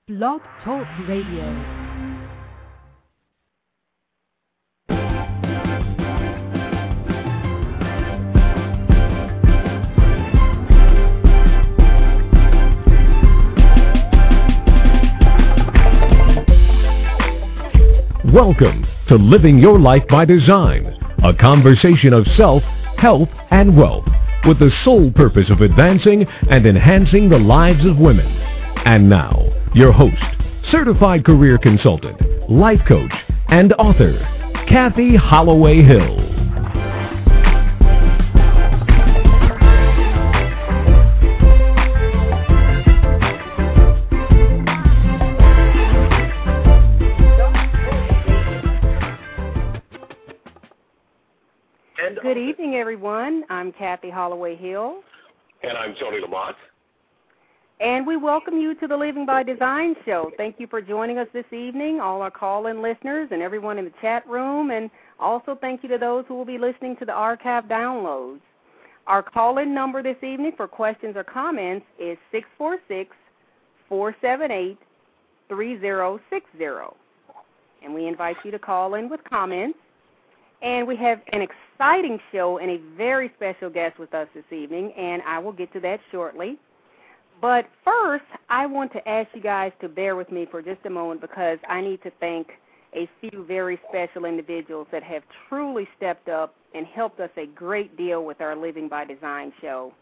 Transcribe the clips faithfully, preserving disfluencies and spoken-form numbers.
Blog Talk Radio. Welcome to Living Your Life by Design, a conversation of self, health, and wealth with the sole purpose of advancing and enhancing the lives of women. And now, your host, certified career consultant, life coach, and author, Kathy Holloway Hill. Good evening, everyone. I'm Kathy Holloway Hill. And I'm Tony Lamont. And we welcome you to the Living by Design show. Thank you for joining us this evening, all our call-in listeners and everyone in the chat room. And also thank you to those who will be listening to the archive downloads. Our call-in number this evening for questions or comments is six four six, four seven eight, three zero six zero. And we invite you to call in with comments. And we have an exciting show and a very special guest with us this evening, and I will get to that shortly. But first, I want to ask you guys to bear with me for just a moment because I need to thank a few very special individuals that have truly stepped up and helped us a great deal with our Living by Design show.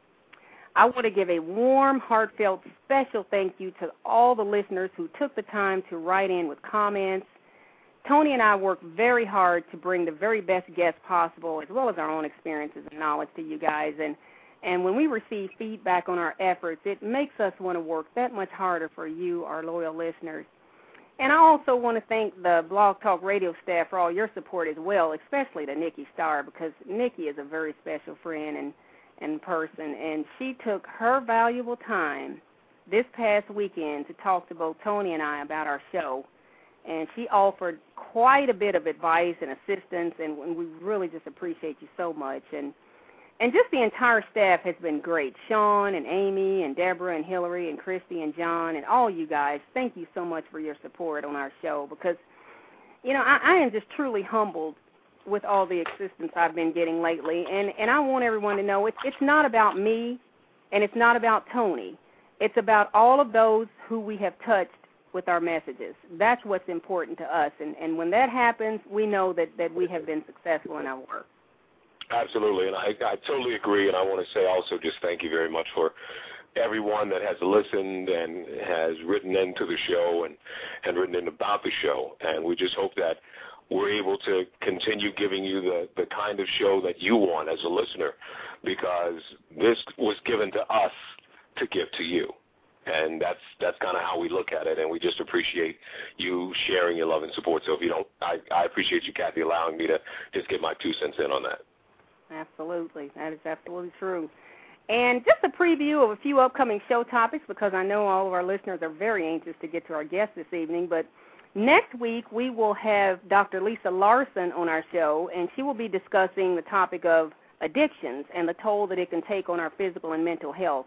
I want to give a warm, heartfelt, special thank you to all the listeners who took the time to write in with comments. Tony and I work very hard to bring the very best guests possible, as well as our own experiences and knowledge to you guys. And, and when we receive feedback on our efforts, it makes us want to work that much harder for you, our loyal listeners. And I also want to thank the Blog Talk Radio staff for all your support as well, especially to Nikki Starr, because Nikki is a very special friend and, and person. And she took her valuable time this past weekend to talk to both Tony and I about our show. And she offered quite a bit of advice and assistance, and we really just appreciate you so much. And and just the entire staff has been great. Sean and Amy and Deborah and Hillary and Christy and John and all you guys, thank you so much for your support on our show because, you know, I, I am just truly humbled with all the assistance I've been getting lately. And, and I want everyone to know it's, it's not about me and it's not about Tony. It's about all of those who we have touched with our messages. That's what's important to us. And, and when that happens, we know that, that we have been successful in our work. Absolutely, and I, I totally agree, and I want to say also just thank you very much for everyone that has listened and has written into the show and, and written in about the show. And we just hope that we're able to continue giving you the, the kind of show that you want as a listener because this was given to us to give to you. And that's that's kind of how we look at it, and we just appreciate you sharing your love and support. So if you don't, I, I appreciate you, Kathy, allowing me to just get my two cents in on that. Absolutely. That is absolutely true. And just a preview of a few upcoming show topics because I know all of our listeners are very anxious to get to our guest this evening. But next week we will have Doctor Lisa Larson on our show, and she will be discussing the topic of addictions and the toll that it can take on our physical and mental health.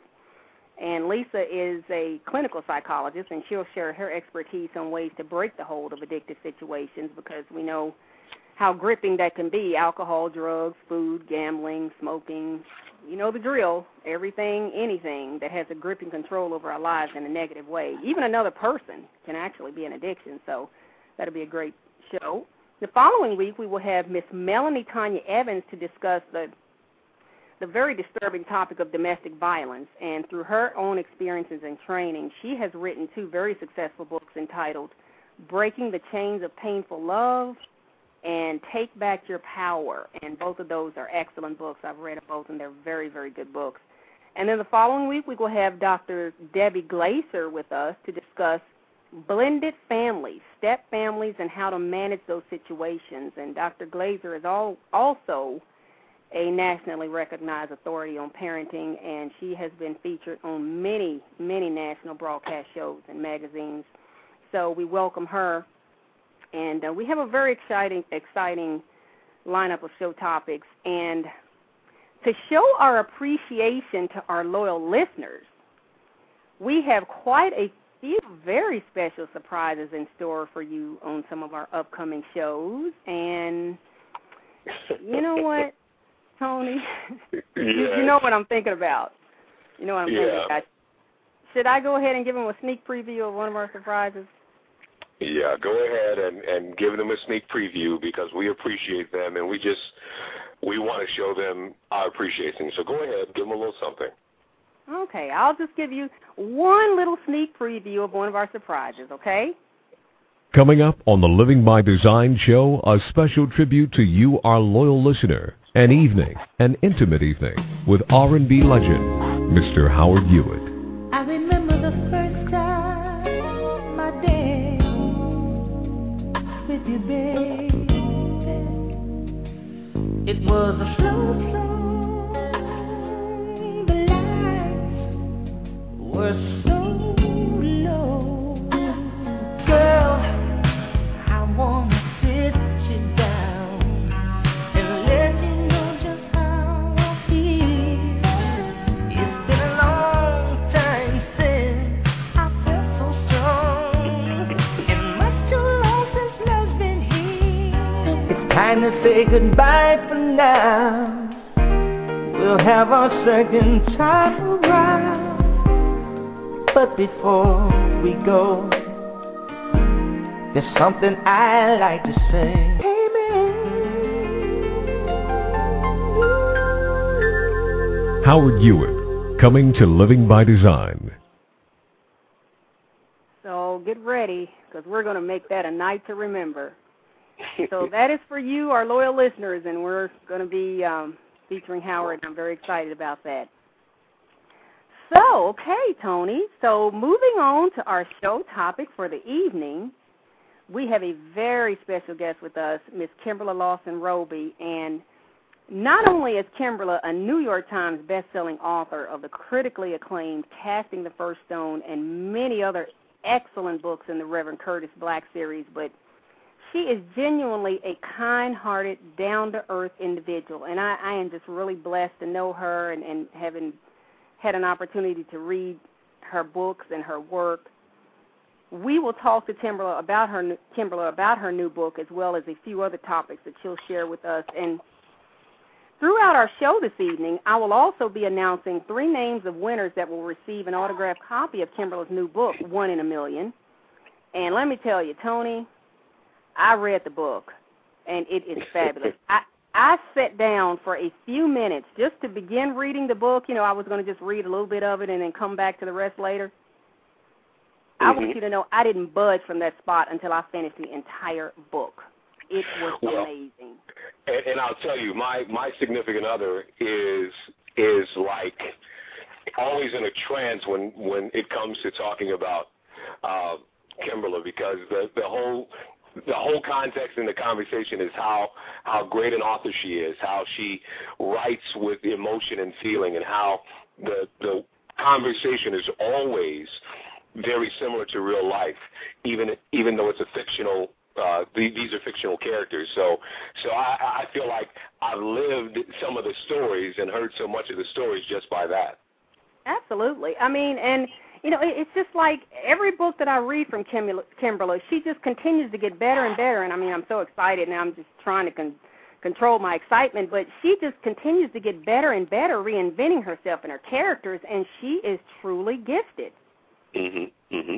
And Lisa is a clinical psychologist, and she'll share her expertise on ways to break the hold of addictive situations because we know how gripping that can be, alcohol, drugs, food, gambling, smoking, you know the drill, everything, anything that has a gripping control over our lives in a negative way. Even another person can actually be an addiction, so that'll be a great show. The following week, we will have Miss Melanie Tanya Evans to discuss the the very disturbing topic of domestic violence, and through her own experiences and training, she has written two very successful books entitled Breaking the Chains of Painful Love and Take Back Your Power, and both of those are excellent books. I've read them both, and they're very, very good books. And then the following week, we will have Doctor Debbie Glaser with us to discuss blended families, step families, and how to manage those situations. And Doctor Glaser is all, also a nationally recognized authority on parenting, and she has been featured on many, many national broadcast shows and magazines. So we welcome her, and uh, we have a very exciting, exciting lineup of show topics. And to show our appreciation to our loyal listeners, we have quite a few very special surprises in store for you on some of our upcoming shows. And you know what, Tony? Yes. you, you know what I'm thinking about. You know what I'm yeah. thinking about. Should I go ahead and give them a sneak preview of one of our surprises? Yeah, go ahead and, and give them a sneak preview because we appreciate them and we just, we want to show them our appreciation. So go ahead, give them a little something. Okay, I'll just give you one little sneak preview of one of our surprises, okay? Coming up on the Living by Design show, a special tribute to you, our loyal listener. An evening, an intimate evening, with R and B legend, Mister Howard Hewitt. I remember the first time I danced with you, baby. It was a slow song, the lights were so low. Girl, I wanna sit you down and let you know just how I feel. It's been a long time since I felt so strong, and much too long since love's been here. It's time to say goodbye for now. We'll have our second time around, but before we go, there's something I like to say. Amen. Howard Hewitt, coming to Living by Design. So get ready, because we're going to make that a night to remember. So that is for you, our loyal listeners, and we're going to be um, featuring Howard, and I'm very excited about that. So, okay, Tony, so moving on to our show topic for the evening, we have a very special guest with us, Miss Kimberly Lawson Roby, and not only is Kimberly a New York Times best-selling author of the critically acclaimed Casting the First Stone and many other excellent books in the Reverend Curtis Black series, but she is genuinely a kind-hearted, down-to-earth individual, and I, I am just really blessed to know her and, and having had an opportunity to read her books and her work. We will talk to Kimberly about her Kimberly about her new book, as well as a few other topics that she'll share with us. And throughout our show this evening, I will also be announcing three names of winners that will receive an autographed copy of Kimberly's new book, One in a Million. And let me tell you, Tony, I read the book, and it is fabulous. I, I sat down for a few minutes just to begin reading the book. You know, I was going to just read a little bit of it and then come back to the rest later. Mm-hmm. I want you to know I didn't budge from that spot until I finished the entire book. It was well, amazing. And, and I'll tell you, my, my significant other is is like always in a trance when, when it comes to talking about uh, Kimberly, because the, the whole – the whole context in the conversation is how, how great an author she is, how she writes with emotion and feeling, and how the the conversation is always very similar to real life, even even though it's a fictional. Uh, these are fictional characters, so so I, I feel like I've lived some of the stories and heard so much of the stories just by that. Absolutely. I mean, and you know, it's just like every book that I read from Kimberly, she just continues to get better and better. And, I mean, I'm so excited, and I'm just trying to con- control my excitement. But she just continues to get better and better, reinventing herself and her characters, and she is truly gifted. Mm-hmm. Mm-hmm.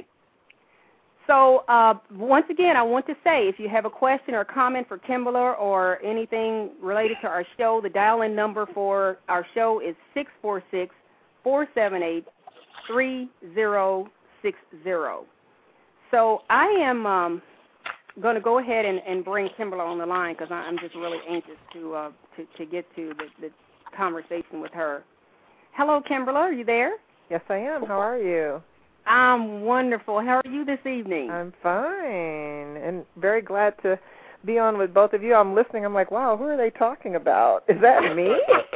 So, uh, once again, I want to say, if you have a question or a comment for Kimberly or anything related to our show, the dial-in number for our show is six four six, four seven eight, three zero six zero. So I am um, going to go ahead and, and bring Kimberly on the line because I'm just really anxious to, uh, to to get to the, the conversation with her. Hello, Kimberly. Are you there? Yes, I am. How are you? I'm wonderful. How are you this evening? I'm fine and very glad to be on with both of you. I'm listening. I'm like, wow, who are they talking about? Is that me?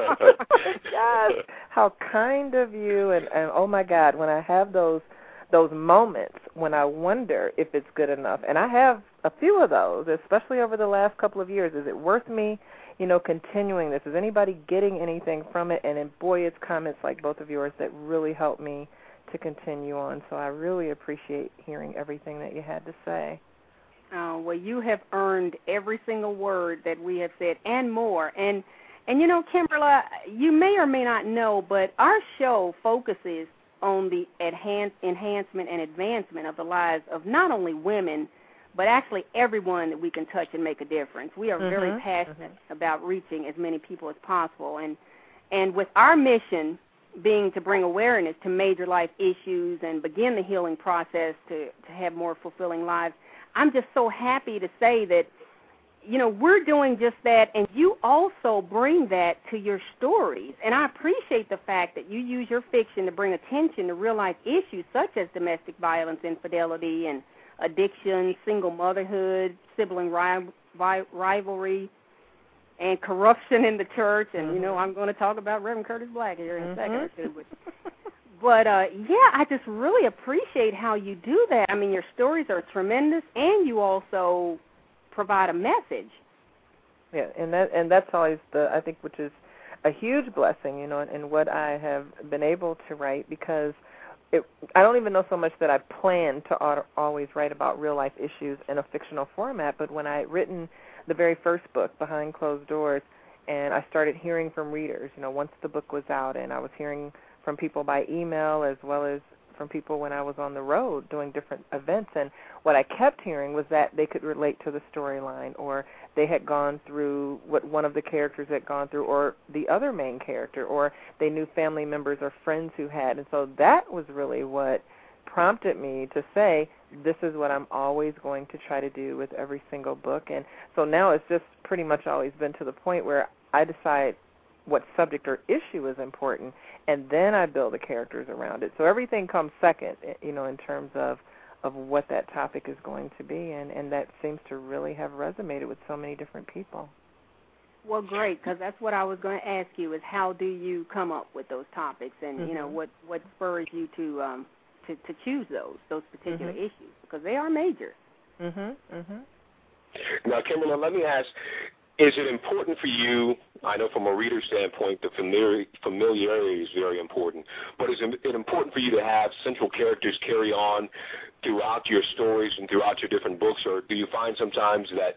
Yes. How kind of you. And, and, oh, my God, when I have those those moments when I wonder if it's good enough, and I have a few of those, especially over the last couple of years. Is it worth me, you know, continuing this? Is anybody getting anything from it? And, then, boy, it's comments like both of yours that really help me to continue on. So I really appreciate hearing everything that you had to say. Oh, well, you have earned every single word that we have said and more. And, and you know, Kimberly, you may or may not know, but our show focuses on the enhance, enhancement and advancement of the lives of not only women, but actually everyone that we can touch and make a difference. We are mm-hmm. very passionate mm-hmm. about reaching as many people as possible. And, and with our mission being to bring awareness to major life issues and begin the healing process to, to have more fulfilling lives, I'm just so happy to say that, you know, we're doing just that, and you also bring that to your stories. And I appreciate the fact that you use your fiction to bring attention to real-life issues such as domestic violence, infidelity, and addiction, single motherhood, sibling ri- ri- rivalry, and corruption in the church. And, mm-hmm. you know, I'm going to talk about Reverend Curtis Black here in mm-hmm. a second or two. But, but uh, yeah, I just really appreciate how you do that. I mean, your stories are tremendous, and you also provide a message. Yeah, and that and that's always the, I think, which is a huge blessing, you know, in, in what I have been able to write, because it, I don't even know so much that I plan to always write about real-life issues in a fictional format, but when I had written the very first book, Behind Closed Doors, and I started hearing from readers, you know, once the book was out, and I was hearing from people by email as well as from people when I was on the road doing different events, and what I kept hearing was that they could relate to the storyline, or they had gone through what one of the characters had gone through, or the other main character, or they knew family members or friends who had, and so that was really what prompted me to say, this is what I'm always going to try to do with every single book. And so now it's just pretty much always been to the point where I decide what subject or issue is important, and then I build the characters around it. So everything comes second, you know, in terms of, of what that topic is going to be, and, and that seems to really have resonated with so many different people. Well, great, because that's what I was going to ask you, is how do you come up with those topics, and, mm-hmm. you know, what, what spurs you to, um, to to choose those, those particular mm-hmm. issues, because they are major. Mm-hmm, mm-hmm. Now, Kimberly, let me ask, is it important for you, I know from a reader standpoint, the familiar, familiarity is very important, but is it important for you to have central characters carry on throughout your stories and throughout your different books, or do you find sometimes that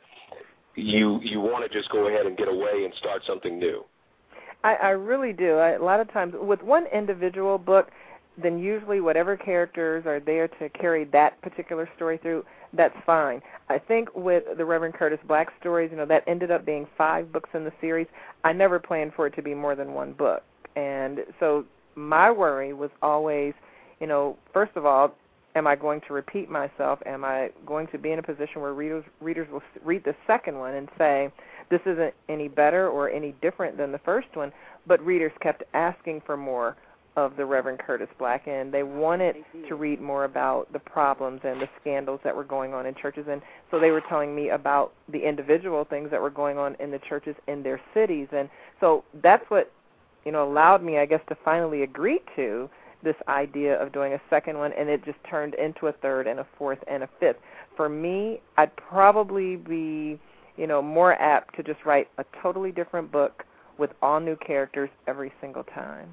you you want to just go ahead and get away and start something new? I, I really do. I, a lot of times, with one individual book, then usually whatever characters are there to carry that particular story through, that's fine. I think with the Reverend Curtis Black stories, you know, that ended up being five books in the series. I never planned for it to be more than one book. And so my worry was always, you know, first of all, am I going to repeat myself? Am I going to be in a position where readers readers will read the second one and say, this isn't any better or any different than the first one? But readers kept asking for more of the Reverend Curtis Black, and they wanted to read more about the problems and the scandals that were going on in churches, and so they were telling me about the individual things that were going on in the churches in their cities, and so that's what, you know, allowed me, I guess, to finally agree to this idea of doing a second one, and it just turned into a third and a fourth and a fifth. For me, I'd probably be, you know, more apt to just write a totally different book with all new characters every single time.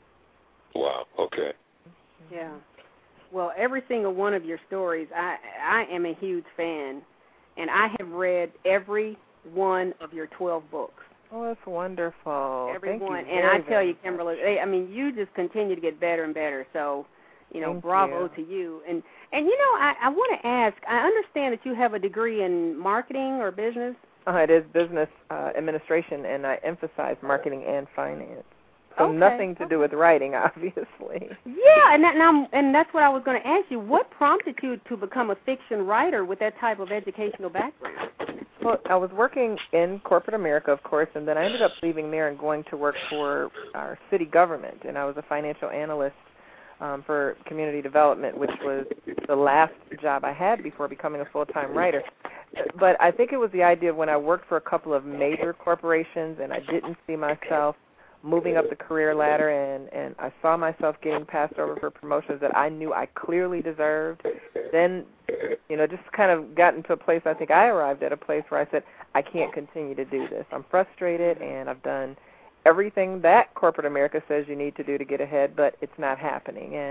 Wow, okay. Yeah. Well, every single one of your stories, I I am a huge fan, and I have read every one of your twelve books. Oh, that's wonderful. Every Thank one. you And very, I tell you, much. Kimberly, they, I mean, you just continue to get better and better. So, you know, Thank bravo you. to you. And, and you know, I, I want to ask, I understand that you have a degree in marketing or business. Uh, it is business uh, administration, and I emphasize marketing and finance. So okay. nothing to okay. do with writing, obviously. Yeah, and that, and, I'm, and that's what I was going to ask you. What prompted you to become a fiction writer with that type of educational background? Well, I was working in corporate America, of course, and then I ended up leaving there and going to work for our city government, and I was a financial analyst um, for community development, which was the last job I had before becoming a full-time writer. But I think it was the idea of when I worked for a couple of major corporations and I didn't see myself moving up the career ladder, and, and I saw myself getting passed over for promotions that I knew I clearly deserved, then, you know, just kind of got into a place, I think I arrived at a place where I said, I can't continue to do this. I'm frustrated, and I've done everything that corporate America says you need to do to get ahead, but it's not happening. And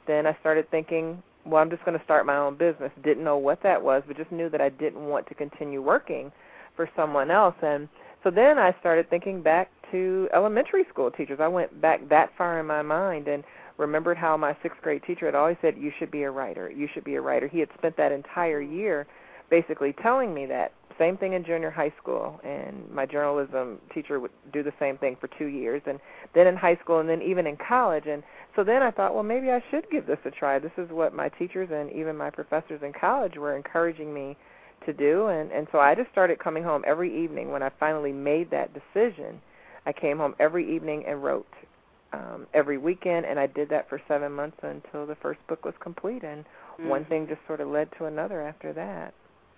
then I started thinking, well, I'm just going to start my own business. Didn't know what that was, but just knew that I didn't want to continue working for someone else. And so then I started thinking back to elementary school teachers. I went back that far in my mind and remembered how my sixth grade teacher had always said, you should be a writer, you should be a writer. He had spent that entire year basically telling me that. Same thing in junior high school, and my journalism teacher would do the same thing for two years, and then in high school, and then even in college. And so then I thought, well, maybe I should give this a try. This is what my teachers and even my professors in college were encouraging me to do, and, and so I just started coming home every evening. When I finally made that decision, I came home every evening and wrote um, every weekend, and I did that for seven months until the first book was complete, and mm-hmm. one thing just sort of led to another after that.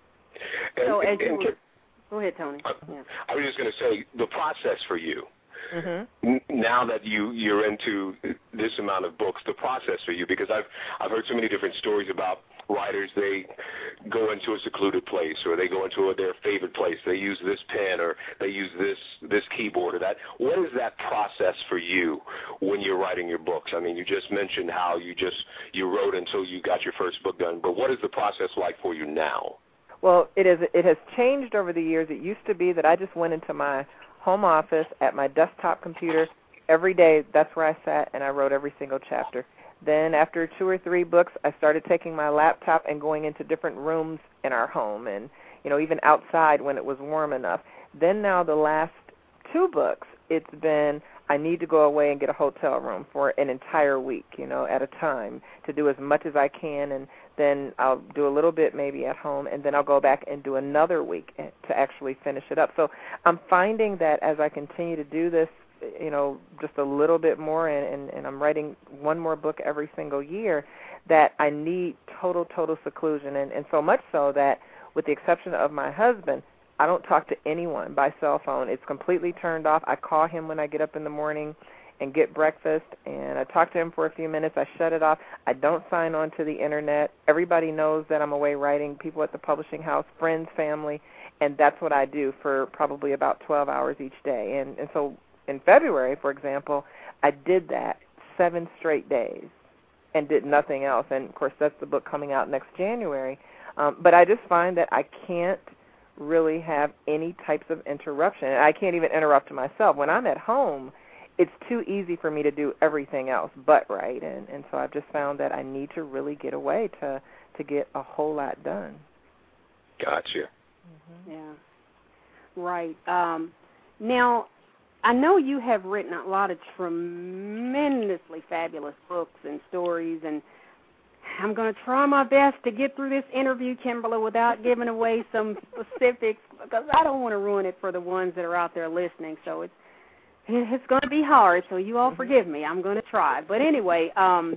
And, so as and, you and, were, go ahead, Tony. I, yeah. I was just going to say, the process for you, mm-hmm. n- now that you, you're into this amount of books, the process for you, because I've, I've heard so many different stories about writers. They go into a secluded place, or they go into a, their favorite place. They use this pen, or they use this, this keyboard or that. What is that process for you when you're writing your books? I mean, you just mentioned how you just you wrote until you got your first book done, but what is the process like for you now? Well, it is. It has changed over the years. It used to be that I just went into my home office at my desktop computer every day. That's where I sat, and I wrote every single chapter. Then after two or three books, I started taking my laptop and going into different rooms in our home, and you know, even outside when it was warm enough. Then now the last two books, it's been I need to go away and get a hotel room for an entire week, you know, at a time to do as much as I can, and then I'll do a little bit maybe at home, and then I'll go back and do another week to actually finish it up. So I'm finding that as I continue to do this, you know, just a little bit more, and, and, and I'm writing one more book every single year, that I need total, total seclusion, and, and so much so that with the exception of my husband, I don't talk to anyone by cell phone. It's completely turned off. I call him when I get up in the morning and get breakfast, and I talk to him for a few minutes. I shut it off. I don't sign on to the Internet. Everybody knows that I'm away writing, people at the publishing house, friends, family, and that's what I do for probably about twelve hours each day. And, and so in February, for example, I did that seven straight days and did nothing else. And, of course, that's the book coming out next January. Um, but I just find that I can't really have any types of interruption. And I can't even interrupt myself. When I'm at home, it's too easy for me to do everything else but write. And, and so I've just found that I need to really get away to, to get a whole lot done. Gotcha. Mm-hmm. Yeah. Right. Um, now, I know you have written a lot of tremendously fabulous books and stories, and I'm going to try my best to get through this interview, Kimberly, without giving away some specifics, because I don't want to ruin it for the ones that are out there listening. So it's it's going to be hard, so you all forgive me. I'm going to try. But anyway, um,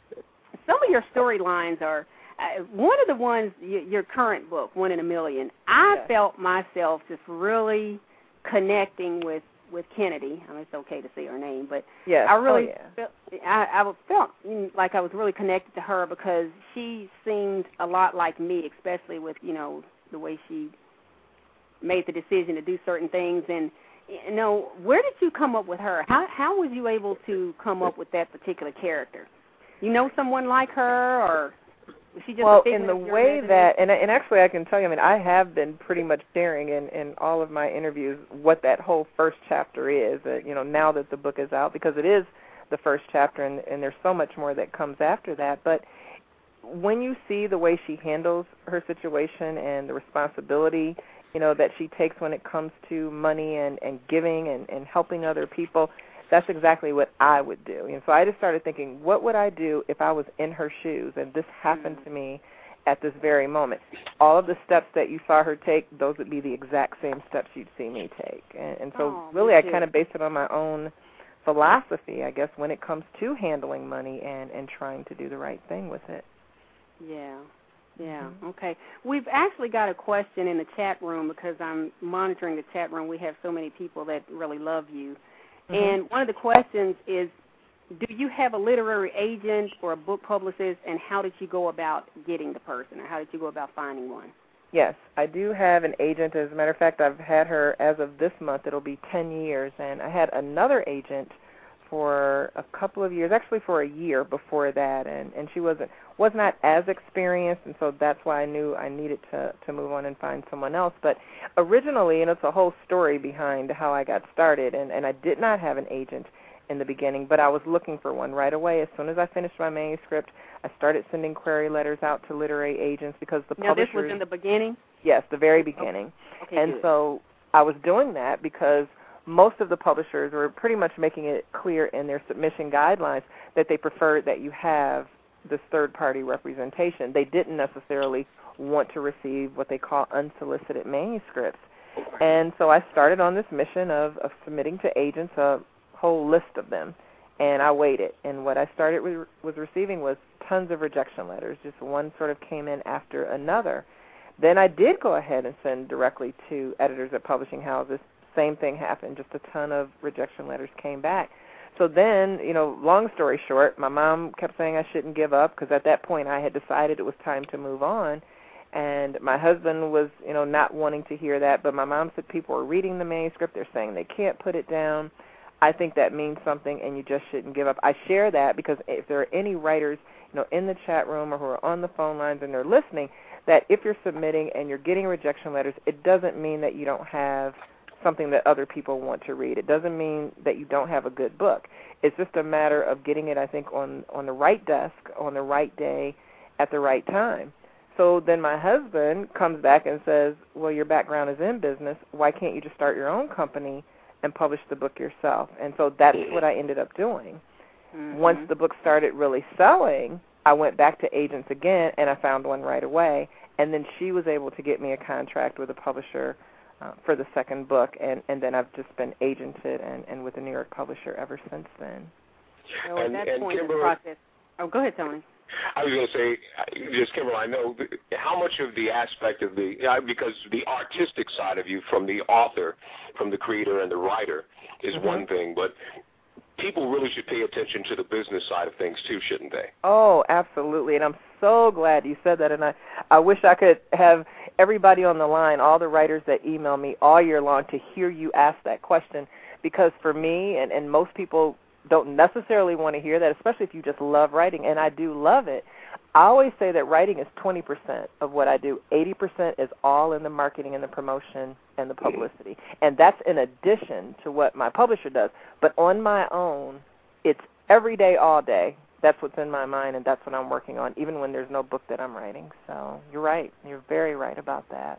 some of your storylines are, uh, one of the ones, y- your current book, One in a Million, I yeah. felt myself just really connecting with with Kennedy. I mean, it's okay to say her name, but yes. I really oh, yeah. felt, I, I felt like I was really connected to her because she seemed a lot like me, especially with, you know, the way she made the decision to do certain things. And, you know, where did you come up with her? How how was you able to come up with that particular character? You know someone like her, or was she just well, a in the way that, and, and actually I can tell you, I mean, I have been pretty much sharing in, in all of my interviews what that whole first chapter is, uh, you know, now that the book is out, because it is the first chapter, and, and there's so much more that comes after that. But when you see the way she handles her situation and the responsibility, you know, that she takes when it comes to money and, and giving and, and helping other people, that's exactly what I would do. And so I just started thinking, what would I do if I was in her shoes and this happened to me at this very moment? All of the steps that you saw her take, those would be the exact same steps you'd see me take. And, and so oh, really I kind of based it on my own philosophy, I guess, when it comes to handling money and, and trying to do the right thing with it. Yeah. Yeah, mm-hmm. okay. We've actually got a question in the chat room because I'm monitoring the chat room. We have so many people that really love you. Mm-hmm. And one of the questions is, do you have a literary agent or a book publicist, and how did you go about getting the person, or how did you go about finding one? Yes, I do have an agent. As a matter of fact, I've had her as of this month. It'll be ten years. And I had another agent for a couple of years, actually for a year before that, and, and she wasn't was not as experienced, and so that's why I knew I needed to, to move on and find someone else. But originally, and it's a whole story behind how I got started, and, and I did not have an agent in the beginning, but I was looking for one right away. As soon as I finished my manuscript, I started sending query letters out to literary agents because the now, publishers... Now, this was in the beginning? Yes, the very beginning. Okay, and good. so I was doing that because most of the publishers were pretty much making it clear in their submission guidelines that they preferred that you have this third-party representation. They didn't necessarily want to receive what they call unsolicited manuscripts. And so I started on this mission of, of submitting to agents a whole list of them, and I waited. And what I started with was receiving was tons of rejection letters. Just one sort of came in after another. Then I did go ahead and send directly to editors at publishing houses. Same thing happened. Just a ton of rejection letters came back. So then, you know, long story short, my mom kept saying I shouldn't give up because at that point I had decided it was time to move on. And my husband was, you know, not wanting to hear that. But my mom said people are reading the manuscript. They're saying they can't put it down. I think that means something, and you just shouldn't give up. I share that because if there are any writers, you know, in the chat room or who are on the phone lines and they're listening, that if you're submitting and you're getting rejection letters, it doesn't mean that you don't have something that other people want to read. It doesn't mean that you don't have a good book. It's just a matter of getting it, I think, on, on the right desk, on the right day, at the right time. So then my husband comes back and says, well, your background is in business. Why can't you just start your own company and publish the book yourself? And so that's what I ended up doing. Mm-hmm. Once the book started really selling, I went back to agents again, and I found one right away. And then she was able to get me a contract with a publisher uh, for the second book, and, and then I've just been agented and, and with a New York publisher ever since then. So at and, that and point Kimber, in the process... Oh, go ahead, Tony. I was going to say, just Kimberly, I know how much of the aspect of the, because the artistic side of you from the author, from the creator and the writer is mm-hmm. one thing, but people really should pay attention to the business side of things too, shouldn't they? Oh, absolutely, and I'm so glad you said that, and I, I wish I could have everybody on the line, all the writers that email me all year long to hear you ask that question, because for me and, and most people don't necessarily want to hear that, especially if you just love writing, and I do love it. I always say that writing is twenty percent of what I do. eighty percent is all in the marketing and the promotion and the publicity, and that's in addition to what my publisher does. But on my own, it's every day, all day. That's what's in my mind, and that's what I'm working on, even when there's no book that I'm writing. So you're right. You're very right about that.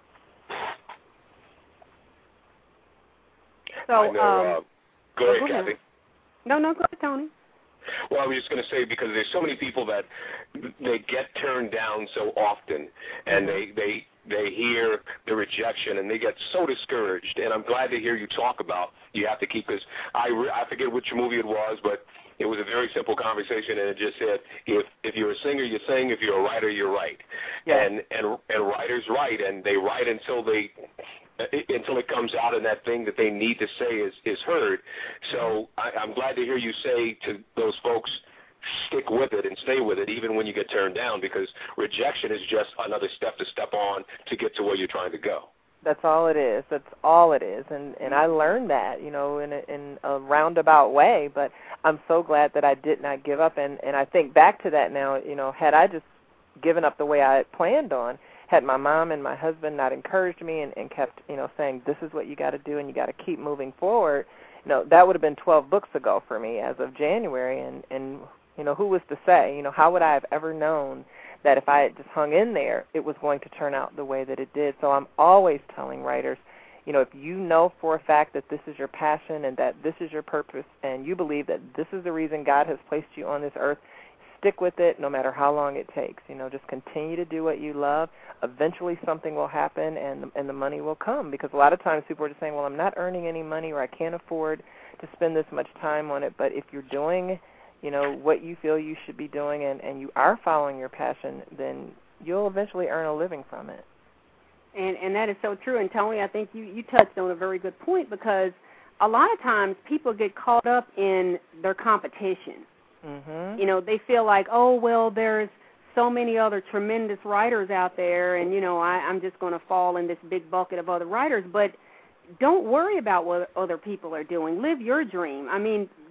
So, I know, um, uh, go ahead, go ahead. Kathy. No, no, go ahead, Tony. Well, I was just going to say, because there's so many people that they get turned down so often, and they, they, they hear the rejection, and they get so discouraged. And I'm glad to hear you talk about you have to keep, because I, re- I forget which movie it was, but it was a very simple conversation, and it just said, if if you're a singer, you sing. If you're a writer, you write. Yeah. And, and, and writers write, and they write until they – until it comes out and that thing that they need to say is, is heard. So I, I'm glad to hear you say to those folks, stick with it and stay with it even when you get turned down, because rejection is just another step to step on to get to where you're trying to go. That's all it is. That's all it is. And and I learned that, you know, in a, in a roundabout way, but I'm so glad that I did not give up. And, and I think back to that now, you know, had I just given up the way I had planned on, had my mom and my husband not encouraged me and, and kept, you know, saying this is what you got to do and you got to keep moving forward, you know, that would have been twelve books ago for me as of January. And, and, you know, who was to say, you know, how would I have ever known that if I had just hung in there, it was going to turn out the way that it did? So I'm always telling writers, you know, if you know for a fact that this is your passion and that this is your purpose and you believe that this is the reason God has placed you on this earth, stick with it no matter how long it takes. You know, just continue to do what you love. Eventually something will happen and the, and the money will come, because a lot of times people are just saying, well, I'm not earning any money or I can't afford to spend this much time on it. But if you're doing, you know, what you feel you should be doing and, and you are following your passion, then you'll eventually earn a living from it. And and that is so true. And, Tony, I think you, you touched on a very good point, because a lot of times people get caught up in their competition. Mm-hmm. You know, they feel like, oh, well, there's so many other tremendous writers out there, and, you know, I, I'm just going to fall in this big bucket of other writers. But don't worry about what other people are doing. Live your dream. I mean,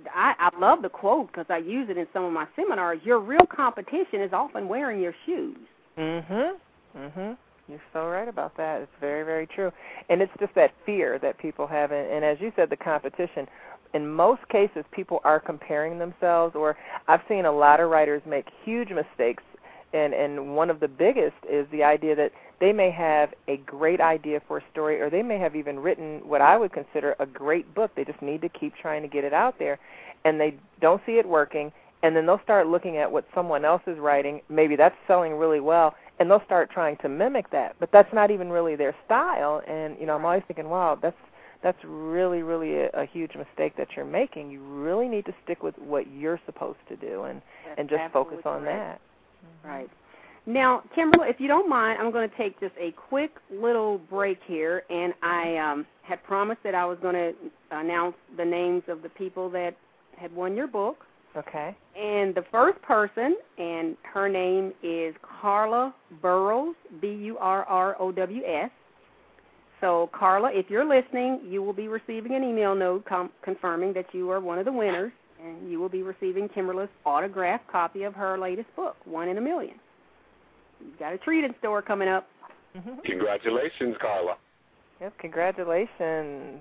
I, I love the quote because I use it in some of my seminars. Your real competition is often wearing your shoes. Mm-hmm. Mm-hmm. You're so right about that. It's very, very true. And it's just that fear that people have. And, and as you said, the competition, in most cases, people are comparing themselves, or I've seen a lot of writers make huge mistakes, and, and one of the biggest is the idea that they may have a great idea for a story, or they may have even written what I would consider a great book. They just need to keep trying to get it out there, and they don't see it working, and then they'll start looking at what someone else is writing. Maybe that's selling really well, and they'll start trying to mimic that, but that's not even really their style. And, you know, I'm always thinking, wow, that's that's really, really a, a huge mistake that you're making. You really need to stick with what you're supposed to do and, and just focus on that. Mm-hmm. Right. Now, Kimberly, if you don't mind, I'm going to take just a quick little break here, and I um, had promised that I was going to announce the names of the people that had won your book. Okay. And the first person, and her name is Carla Burrows, B U R R O W S. So, Carla, if you're listening, you will be receiving an email note com- confirming that you are one of the winners, and you will be receiving Kimberly's autographed copy of her latest book, One in a Million. You've got a treat in store coming up. Mm-hmm. Congratulations, Carla. Yes, congratulations.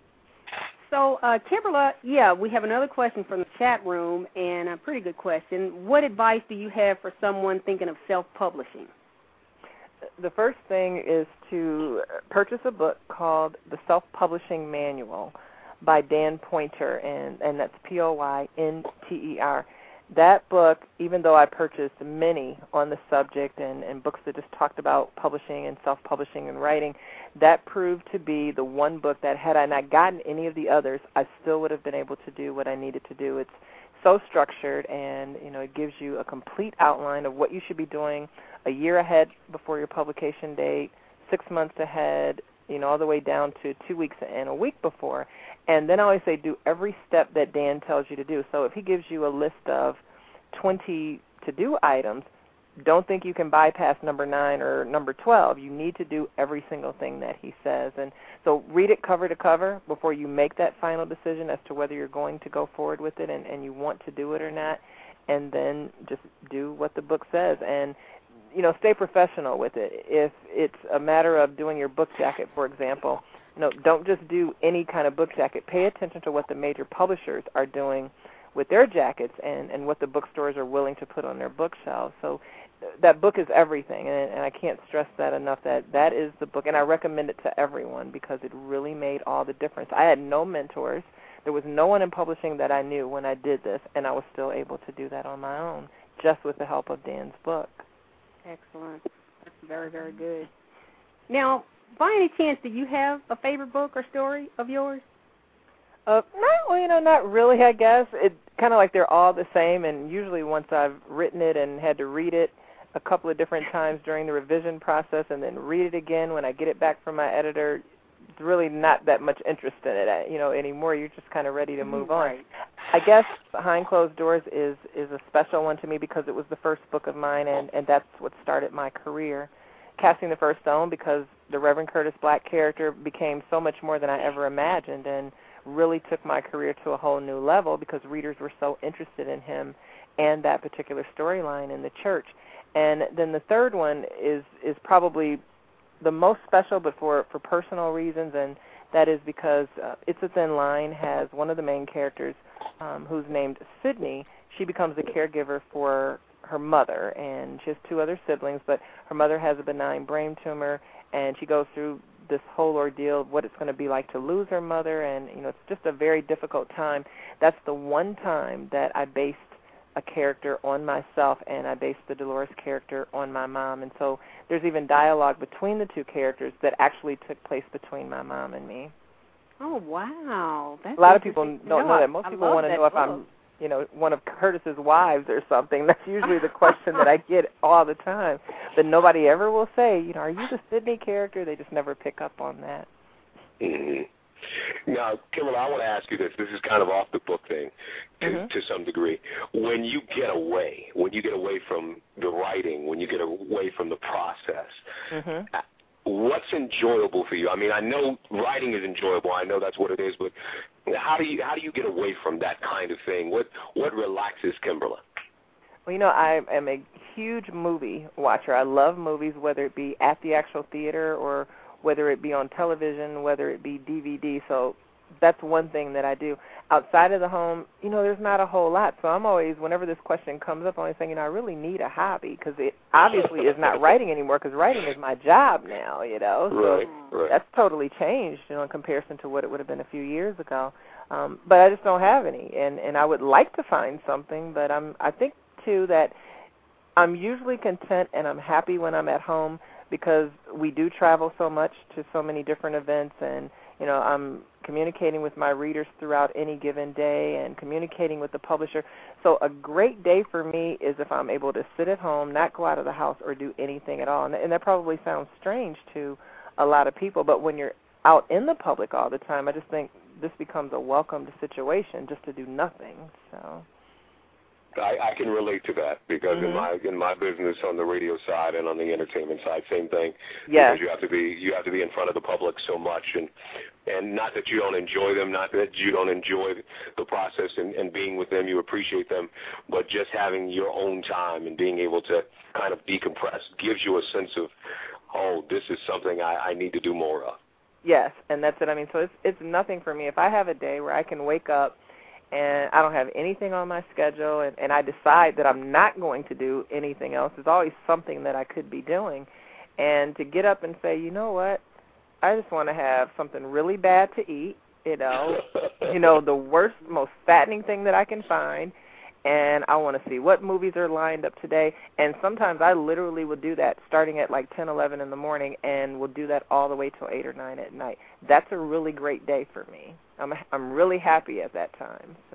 So, uh, Kimberly, yeah, we have another question from the chat room, and a pretty good question. What advice do you have for someone thinking of self-publishing? The first thing is to purchase a book called The Self-Publishing Manual by Dan Poynter, and, and that's P O Y N T E R. That book, even though I purchased many on the subject and, and books that just talked about publishing and self-publishing and writing, that proved to be the one book that had I not gotten any of the others, I still would have been able to do what I needed to do. It's so structured, and you know, it gives you a complete outline of what you should be doing a year ahead before your publication date, six months ahead, you know, all the way down to two weeks and a week before. And then I always say do every step that Dan tells you to do. So if he gives you a list of twenty to-do items, don't think you can bypass number nine or number twelve. You need to do every single thing that he says. And so read it cover to cover before you make that final decision as to whether you're going to go forward with it and, and you want to do it or not. And then just do what the book says. And, you know, stay professional with it. If it's a matter of doing your book jacket, for example, you know, don't just do any kind of book jacket. Pay attention to what the major publishers are doing with their jackets and, and what the bookstores are willing to put on their bookshelves. So that book is everything, and, and I can't stress that enough, that that is the book, and I recommend it to everyone because it really made all the difference. I had no mentors. There was no one in publishing that I knew when I did this, and I was still able to do that on my own just with the help of Dan's book. Excellent. That's very, very good. Now, by any chance, do you have a favorite book or story of yours? Uh, not, well, you know, not really, I guess. It's kind of like they're all the same, and usually once I've written it and had to read it a couple of different times during the revision process and then read it again when I get it back from my editor, it's really not that much interest in it, you know, anymore. You're just kind of ready to move on. Right. I guess Behind Closed Doors is, is a special one to me because it was the first book of mine, and, and that's what started my career. Casting the First Stone, because the Reverend Curtis Black character became so much more than I ever imagined and really took my career to a whole new level because readers were so interested in him and that particular storyline in the church. And then the third one is, is probably the most special, but for, for personal reasons, and that is because uh, It's a Thin Line has one of the main characters um, who's named Sydney. She becomes a caregiver for her mother, and she has two other siblings, but her mother has a benign brain tumor, and she goes through this whole ordeal of what it's going to be like to lose her mother, and you know, it's just a very difficult time. That's the one time that I based a character on myself, and I based the Dolores character on my mom, and so there's even dialogue between the two characters that actually took place between my mom and me. Oh, wow. That's a lot of people don't no, know that. Most I people want to know if book. I'm, you know, one of Curtis's wives or something. That's usually the question that I get all the time. But nobody ever will say, you know, are you the Sydney character? They just never pick up on that. Mm-hmm. Now, Kimberly, I want to ask you this. This is kind of off the book thing to, mm-hmm. to some degree. When you get away, when you get away from the writing, when you get away from the process, mm-hmm. what's enjoyable for you? I mean, I know writing is enjoyable. I know that's what it is, but How do you how do you get away from that kind of thing? What what relaxes Kimberly? Well, you know, I am a huge movie watcher. I love movies, whether it be at the actual theater or whether it be on television, whether it be D V D. So that's one thing that I do. Outside of the home, you know, there's not a whole lot. So I'm always, whenever this question comes up, I'm always saying, you know, I really need a hobby because it obviously is not writing anymore because writing is my job now, you know. So right, right. that's totally changed, you know, in comparison to what it would have been a few years ago. Um, but I just don't have any, and, and I would like to find something, but I'm, I think, too, that I'm usually content and I'm happy when I'm at home because we do travel so much to so many different events, and, you know, I'm communicating with my readers throughout any given day and communicating with the publisher. So a great day for me is if I'm able to sit at home, not go out of the house or do anything at all. And, and that probably sounds strange to a lot of people, but when you're out in the public all the time, I just think this becomes a welcomed situation just to do nothing. So I, I can relate to that because mm-hmm. in my in my business on the radio side and on the entertainment side, same thing. Yes. Because you have to be you have to be in front of the public so much, and and not that you don't enjoy them, not that you don't enjoy the process and, and being with them, you appreciate them, but just having your own time and being able to kind of decompress gives you a sense of, oh, this is something I, I need to do more of. Yes, and that's it. I mean, so it's it's nothing for me. If I have a day where I can wake up and I don't have anything on my schedule and, and I decide that I'm not going to do anything else, there's always something that I could be doing. And to get up and say, you know what, I just want to have something really bad to eat, you know, you know, the worst, most fattening thing that I can find, and I want to see what movies are lined up today. And sometimes I literally will do that starting at like ten, eleven in the morning, and will do that all the way till eight or nine at night. That's a really great day for me. I'm I'm really happy at that time. So.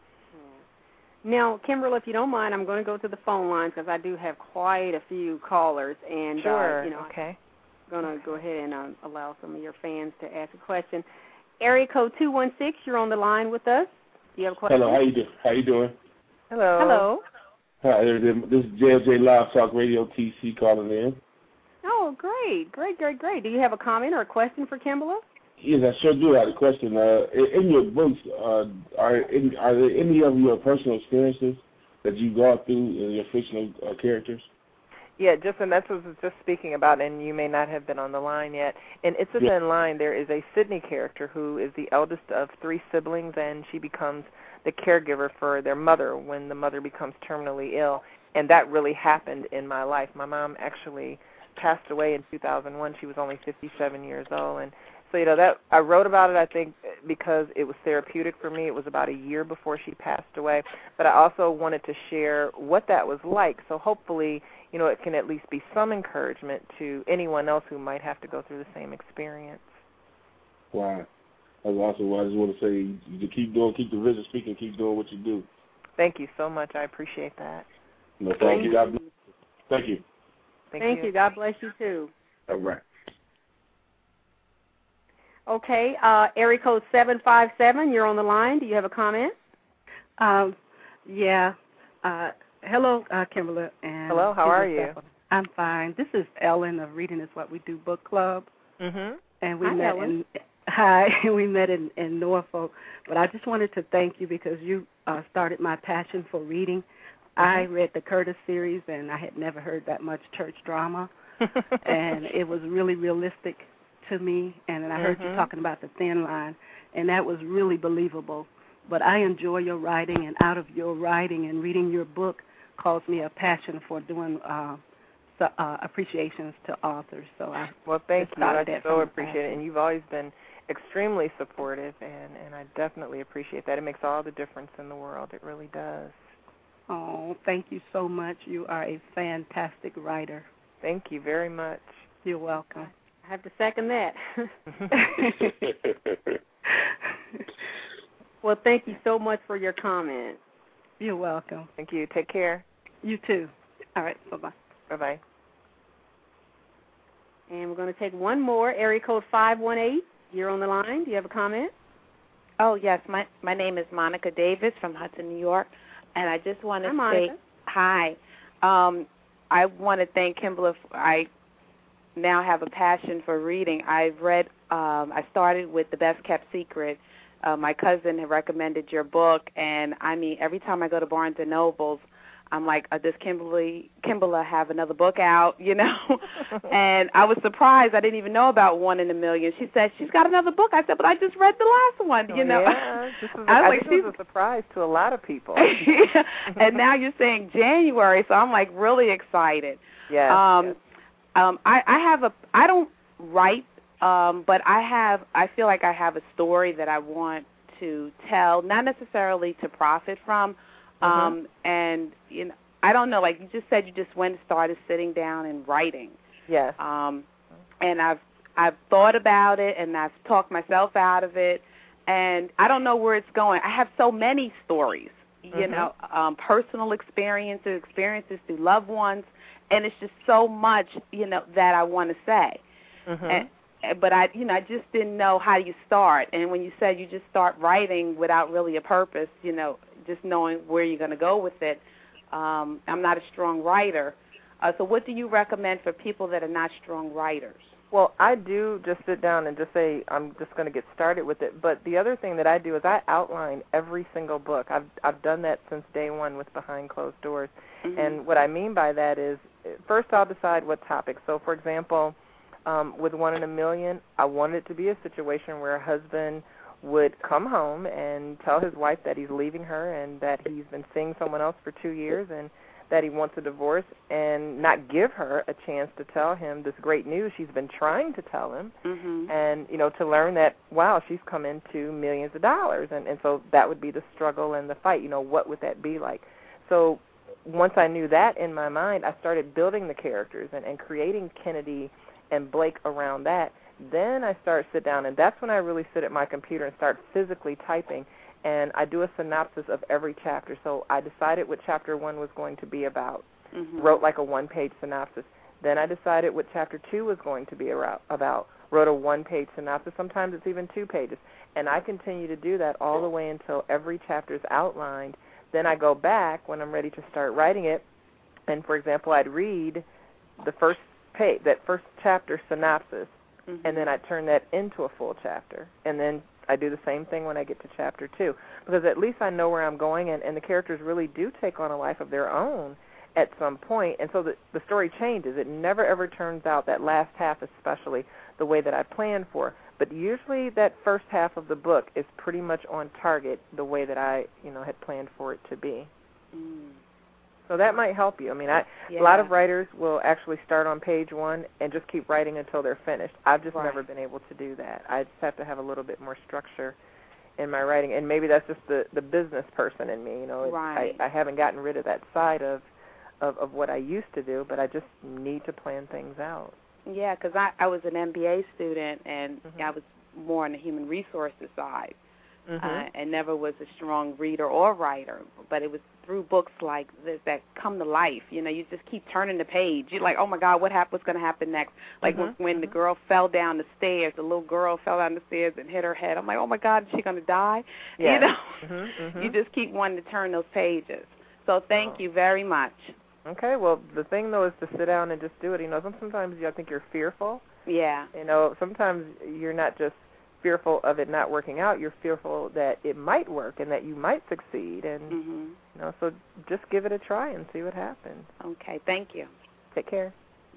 Now, Kimberly, if you don't mind, I'm going to go to the phone lines because I do have quite a few callers, and sure. uh, you know, okay. I'm going to go ahead and uh, allow some of your fans to ask a question. Area code two one six, you're on the line with us. Do you have a question? Hello, how you doing? How you doing? Hello. Hello. Hi, this is J L J Live Talk Radio T C calling in. Oh, great, great, great, great. Do you have a comment or a question for Kimberly? Yes, I sure do have a question. Uh, in, in your books, uh, are in, are there any of your personal experiences that you go through in your fictional uh, characters? Yeah, just and that's what I was just speaking about, and you may not have been on the line yet. In It's a yeah. Thin Line, there is a Sydney character who is the eldest of three siblings, and she becomes the caregiver for their mother when the mother becomes terminally ill, and that really happened in my life. My mom actually passed away in two thousand one. She was only fifty-seven years old, and so, you know, that I wrote about it, I think, because it was therapeutic for me. It was about a year before she passed away, but I also wanted to share what that was like, so hopefully, you know, it can at least be some encouragement to anyone else who might have to go through the same experience. Wow. That's awesome. Well, I just want to say you keep doing, keep the vision speaking, keep doing what you do. Thank you so much. I appreciate that. No, thank, thank you. God bless. Thank you. Thank, thank you. you. God bless you, too. All right. Okay. Uh, area code seven five seven, you're on the line. Do you have a comment? Um, yeah. Uh, hello, uh, Kimberly. And hello, how are you? I'm fine. This is Ellen of Reading Is What We Do Book Club. Mm-hmm. And we Hi, met Ellen. in Hi, we met in, in Norfolk. But I just wanted to thank you because you uh, started my passion for reading. Mm-hmm. I read the Curtis series, and I had never heard that much church drama. And it was really realistic to me. And then I heard mm-hmm. you talking about the thin line, and that was really believable. But I enjoy your writing, and out of your writing and reading your book caused me a passion for doing uh, so, uh, appreciations to authors. So I well, thank you. I that so appreciate it, and you've always been extremely supportive, and, and I definitely appreciate that. It makes all the difference in the world. It really does. Oh, thank you so much. You are a fantastic writer. Thank you very much. You're welcome. I have to second that. Well, thank you so much for your comment. You're welcome. Thank you. Take care. You too. All right. Bye-bye. Bye-bye. And we're going to take one more. Area code five one eight. You're on the line. Do you have a comment? Oh, yes. My my name is Monica Davis from Hudson, New York. And I just want to hi, say Monica. hi. Um, I want to thank Kimberly. For, I now have a passion for reading. I've read, um, I started with The Best Kept Secret, uh, my cousin had recommended your book, and I mean, every time I go to Barnes and Nobles, I'm like, uh, does Kimberly, Kimberly have another book out, you know? And I was surprised. I didn't even know about One in a Million. She said, she's got another book. I said, but I just read the last one, you oh, know? Yeah, this is a, I was I like, this she's was a surprise to a lot of people. And now you're saying January, so I'm, like, really excited. Yes, um, yes. Um, I, I have a, I don't write, um, but I have, I feel like I have a story that I want to tell, not necessarily to profit from. Um, mm-hmm. And, you know, I don't know, like you just said, you just went and started sitting down and writing. Yes. Um, and I've I've thought about it, and I've talked myself out of it, and I don't know where it's going. I have so many stories, you mm-hmm. know, um, personal experiences, experiences through loved ones, and it's just so much, you know, that I want to say. Mm-hmm. And, but I, you know, I just didn't know how you start. And when you said you just start writing without really a purpose, you know, just knowing where you're going to go with it, um, I'm not a strong writer. Uh, so what do you recommend for people that are not strong writers? Well, I do just sit down and just say, I'm just going to get started with it. But the other thing that I do is I outline every single book. I've I've done that since day one with Behind Closed Doors. Mm-hmm. And what I mean by that is, first I'll decide what topic. So, for example, um, with One in a Million, I wanted it to be a situation where a husband would come home and tell his wife that he's leaving her and that he's been seeing someone else for two years and that he wants a divorce, and not give her a chance to tell him this great news she's been trying to tell him, mm-hmm. and, you know, to learn that, wow, she's come into millions of dollars. And, and so that would be the struggle and the fight. You know, what would that be like? So once I knew that in my mind, I started building the characters and, and creating Kennedy and Blake around that. Then I start sit down, and that's when I really sit at my computer and start physically typing. And I do a synopsis of every chapter. So I decided what chapter one was going to be about, mm-hmm. wrote like a one-page synopsis. Then I decided what chapter two was going to be about, wrote a one-page synopsis. Sometimes it's even two pages. And I continue to do that all the way until every chapter is outlined. Then I go back when I'm ready to start writing it. And, for example, I'd read the first page, that first chapter synopsis, mm-hmm. and then I'd turn that into a full chapter. And then I do the same thing when I get to chapter two, because at least I know where I'm going, and, and the characters really do take on a life of their own at some point, and so the, the story changes. It never, ever turns out, that last half especially, the way that I planned for. But usually that first half of the book is pretty much on target the way that I, you know, had planned for it to be. Mm. So that might help you. I mean, I, yeah. a lot of writers will actually start on page one and just keep writing until they're finished. I've just right. never been able to do that. I just have to have a little bit more structure in my writing, and maybe that's just the, the business person in me. You know, right. I, I haven't gotten rid of that side of, of, of what I used to do, but I just need to plan things out. Yeah, because I, I was an M B A student, and mm-hmm. I was more on the human resources side. Mm-hmm. Uh, and never was a strong reader or writer, but it was through books like this that come to life. You know, you just keep turning the page. You're like, oh, my God, what hap- what's going to happen next? Like mm-hmm. when, when mm-hmm. the girl fell down the stairs, the little girl fell down the stairs and hit her head. I'm like, oh, my God, is she going to die? Yes. You know, mm-hmm. Mm-hmm. you just keep wanting to turn those pages. So thank oh. you very much. Okay, well, the thing, though, is to sit down and just do it. You know, sometimes I think you're fearful. Yeah. You know, sometimes you're not just fearful of it not working out, you're fearful that it might work and that you might succeed, and mm-hmm. you know, so just give it a try and see what happens. Okay, thank you. Take care.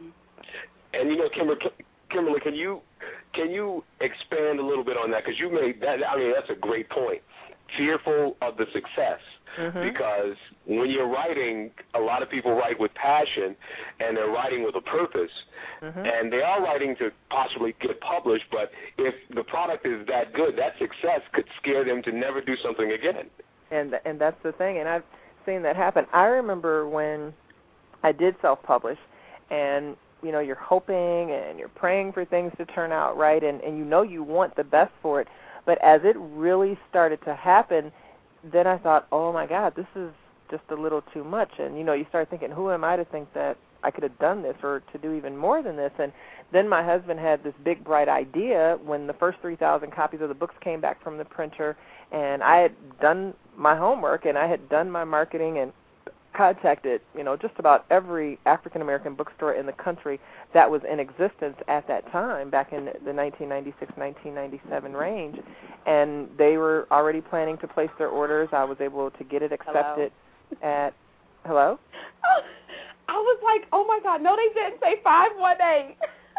And you know, Kimberly, Kimberly, can you can you expand a little bit on that? Because you made that. I mean, that's a great point. Fearful of the success, mm-hmm. because when you're writing, a lot of people write with passion, and they're writing with a purpose, mm-hmm. and they are writing to possibly get published, but if the product is that good, that success could scare them to never do something again. And and that's the thing, and I've seen that happen. I remember when I did self-publish, and you know, you're hoping and you're praying for things to turn out right, and, and you know you want the best for it. But as it really started to happen, then I thought, oh, my God, this is just a little too much. And, you know, you start thinking, who am I to think that I could have done this or to do even more than this? And then my husband had this big, bright idea when the first three thousand copies of the books came back from the printer, and I had done my homework and I had done my marketing and contacted, you know, just about every African-American bookstore in the country that was in existence at that time, back in the nineteen ninety-six, nineteen ninety-seven range, and they were already planning to place their orders. I was able to get it accepted hello? at, hello? Oh, I was like, oh, my God, no, they didn't say five one eight.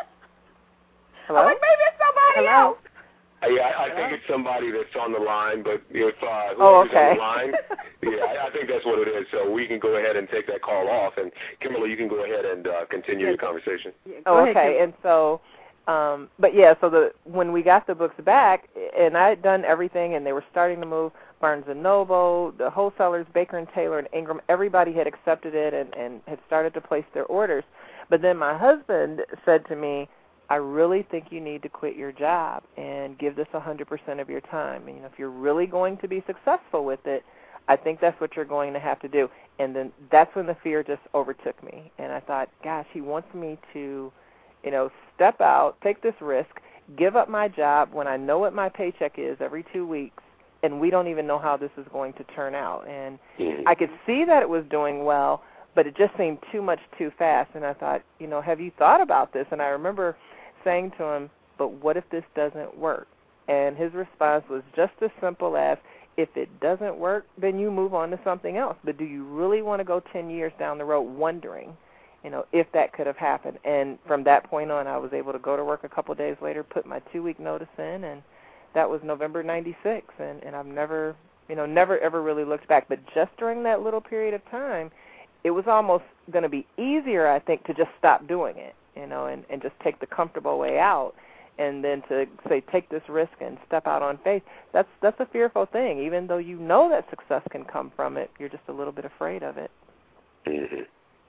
Hello? I'm like, maybe it's somebody hello? else. Yeah, I, I think it's somebody that's on the line, but if uh, whoever's oh, okay. on the line, yeah, I, I think that's what it is. So we can go ahead and take that call off, and Kimberly, you can go ahead and uh, continue yeah. the conversation. Yeah, oh, ahead, okay. Kim. And so, um, but yeah, so the when we got the books back, and I had done everything, and they were starting to move. Barnes and Noble, the wholesalers, Baker and Taylor, and Ingram, everybody had accepted it and, and had started to place their orders. But then my husband said to me, I really think you need to quit your job and give this one hundred percent of your time. And, you know, if you're really going to be successful with it, I think that's what you're going to have to do. And then that's when the fear just overtook me. And I thought, gosh, he wants me to, you know, step out, take this risk, give up my job when I know what my paycheck is every two weeks, and we don't even know how this is going to turn out. And I could see that it was doing well, but it just seemed too much too fast. And I thought, you know, have you thought about this? And I remember saying to him, but what if this doesn't work? And his response was just as simple as, if it doesn't work, then you move on to something else. But do you really want to go ten years down the road wondering, you know, if that could have happened? And from that point on, I was able to go to work a couple of days later, put my two-week notice in, and that was November ninety-six. And, and I've never, you know, never ever really looked back. But just during that little period of time, it was almost going to be easier, I think, to just stop doing it, you know, and, and just take the comfortable way out. And then to say, take this risk and step out on faith, that's that's a fearful thing. Even though you know that success can come from it, you're just a little bit afraid of it. Mm-hmm.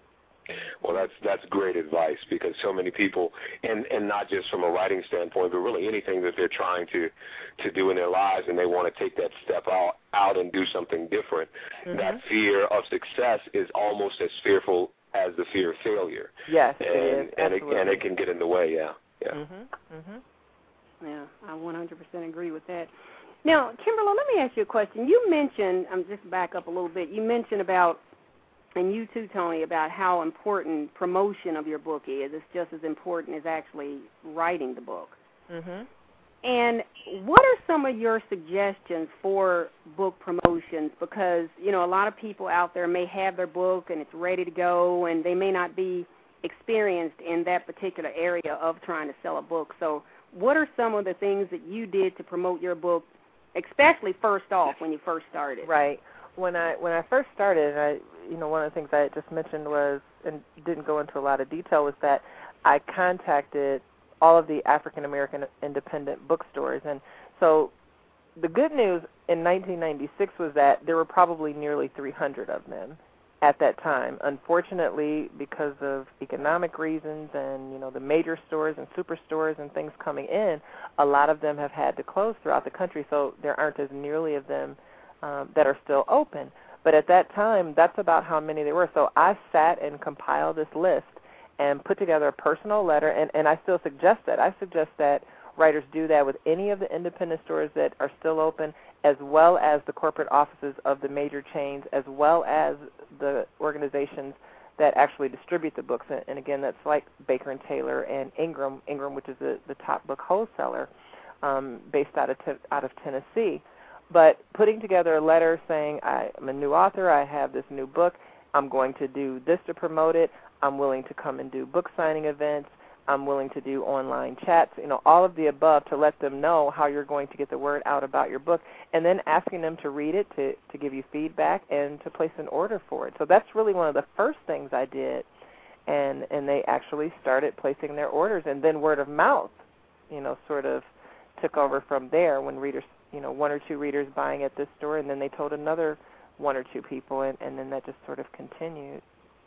Well, that's that's great advice, because so many people, and, and not just from a writing standpoint, but really anything that they're trying to, to do in their lives, and they want to take that step out, out and do something different, mm-hmm. that fear of success is almost as fearful as the fear of failure. Yes, and, it is. And it, and it can get in the way, yeah. Yeah. Mm-hmm. Mm-hmm. Yeah, I one hundred percent agree with that. Now, Kimberly, let me ask you a question. You mentioned, I'm just back up a little bit, you mentioned about, and you too, Tony, about how important promotion of your book is. It's just as important as actually writing the book. Mm-hmm. And what are some of your suggestions for book promotions? Because, you know, a lot of people out there may have their book and it's ready to go, and they may not be experienced in that particular area of trying to sell a book. So what are some of the things that you did to promote your book, especially first off when you first started? Right. When I when I first started, I you know one of the things I just mentioned was, and didn't go into a lot of detail, was that I contacted all of the African American independent bookstores. And so the good news in nineteen ninety-six was that there were probably nearly three hundred of them at that time. Unfortunately, because of economic reasons and, you know, the major stores and superstores and things coming in, a lot of them have had to close throughout the country, so there aren't as nearly of them um, that are still open. But at that time, that's about how many there were. So I sat and compiled this list and put together a personal letter, and, and I still suggest that. I suggest that writers do that with any of the independent stores that are still open, as well as the corporate offices of the major chains, as well as the organizations that actually distribute the books. And, and again, that's like Baker and Taylor and Ingram, Ingram, which is the, the top book wholesaler um, based out of te- out of Tennessee. But putting together a letter saying, I'm a new author, I have this new book, I'm going to do this to promote it, I'm willing to come and do book signing events, I'm willing to do online chats, you know, all of the above, to let them know how you're going to get the word out about your book, and then asking them to read it, to, to give you feedback, and to place an order for it. So that's really one of the first things I did, and and they actually started placing their orders, and then word of mouth, you know, sort of took over from there when readers, you know, one or two readers buying at this store, and then they told another one or two people, and, and then that just sort of continued.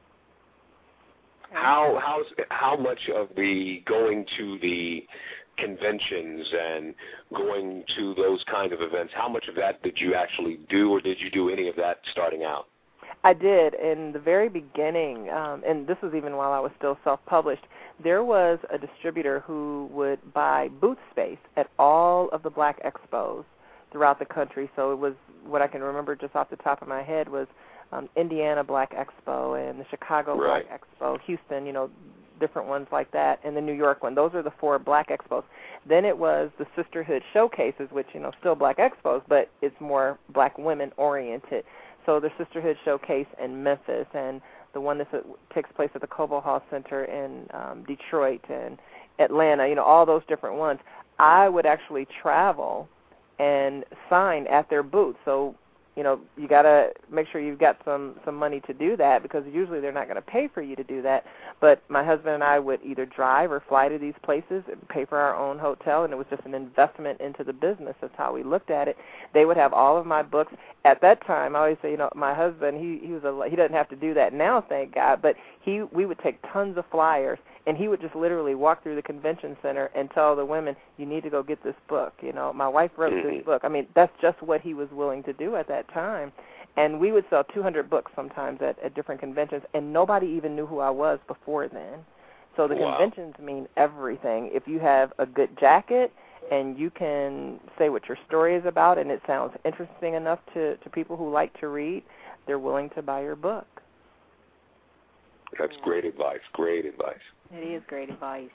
How how's, how much of the going to the conventions and going to those kind of events, how much of that did you actually do, or did you do any of that starting out? I did. In the very beginning, um, and this was even while I was still self-published, there was a distributor who would buy booth space at all of the black expos throughout the country. So it was, what I can remember just off the top of my head was um, Indiana Black Expo and the Chicago Right. Black Expo, Houston, you know, different ones like that, and the New York one. Those are the four Black Expos. Then it was the Sisterhood Showcases, which, you know, still Black Expos, but it's more Black women-oriented. So the Sisterhood Showcase in Memphis, and the one that takes place at the Cobo Hall Center in um, Detroit and Atlanta, you know, all those different ones. I would actually travel and sign at their booth. So, you know, you got to make sure you've got some, some money to do that, because usually they're not going to pay for you to do that. But my husband and I would either drive or fly to these places and pay for our own hotel, and it was just an investment into the business. That's how we looked at it. They would have all of my books. At that time, I always say, you know, my husband, he, he was a, he doesn't have to do that now, thank God, but he we would take tons of flyers, and he would just literally walk through the convention center and tell the women, you need to go get this book. You know, my wife wrote Mm-hmm. this book. I mean, that's just what he was willing to do at that time. And we would sell two hundred books sometimes at, at different conventions, and nobody even knew who I was before then. So the Wow. conventions mean everything. If you have a good jacket and you can say what your story is about and it sounds interesting enough to, to people who like to read, they're willing to buy your book. That's great advice. Great advice. It is great advice.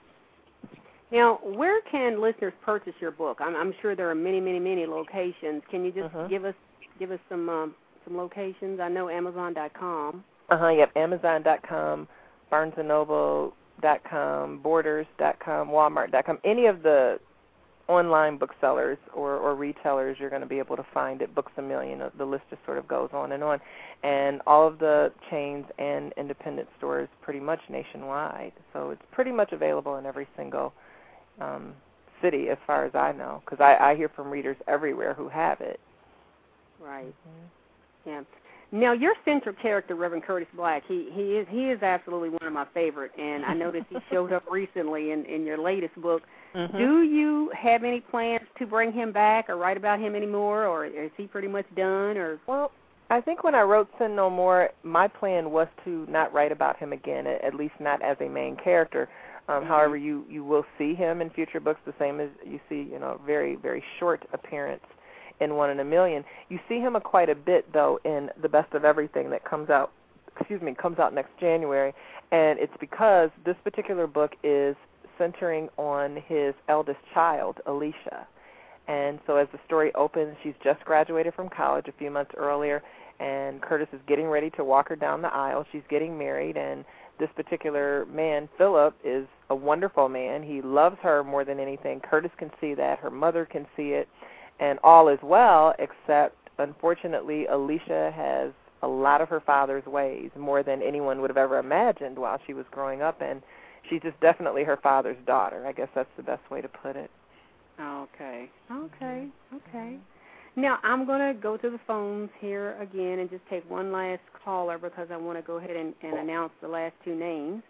Now, where can listeners purchase your book? I'm, I'm sure there are many, many, many locations. Can you just Uh-huh. give us give us some um, some locations? I know Amazon dot com. Uh-huh, yep, Amazon dot com, Barnes and Noble dot com, Borders dot com, Walmart dot com. Any of the online booksellers or, or retailers you're going to be able to find at Books A Million. The list just sort of goes on and on. And all of the chains and independent stores pretty much nationwide. So it's pretty much available in every single um, city as far as I know, because I, I hear from readers everywhere who have it. Right. Mm-hmm. Yeah. Now, your central character, Reverend Curtis Black, he, he is he is absolutely one of my favorite, and I noticed he showed up recently in, in your latest book. Mm-hmm. Do you have any plans to bring him back or write about him anymore, or is he pretty much done? Or Well, I think when I wrote Sin No More, my plan was to not write about him again, at least not as a main character. Um, Mm-hmm. However, you, you will see him in future books, the same as you see, you know, very, very short appearance in One in a Million. You see him a quite a bit, though, in The Best of Everything that comes out, excuse me, comes out next January, and it's because this particular book is centering on his eldest child, Alicia. And so as the story opens, she's just graduated from college a few months earlier, and Curtis is getting ready to walk her down the aisle. She's getting married, and this particular man, Philip, is a wonderful man. He loves her more than anything. Curtis can see that. Her mother can see it. And all is well, except, unfortunately, Alicia has a lot of her father's ways, more than anyone would have ever imagined while she was growing up, and she's just definitely her father's daughter. I guess that's the best way to put it. Okay, okay, okay. Now, I'm going to go to the phones here again and just take one last caller because I want to go ahead and, and announce the last two names.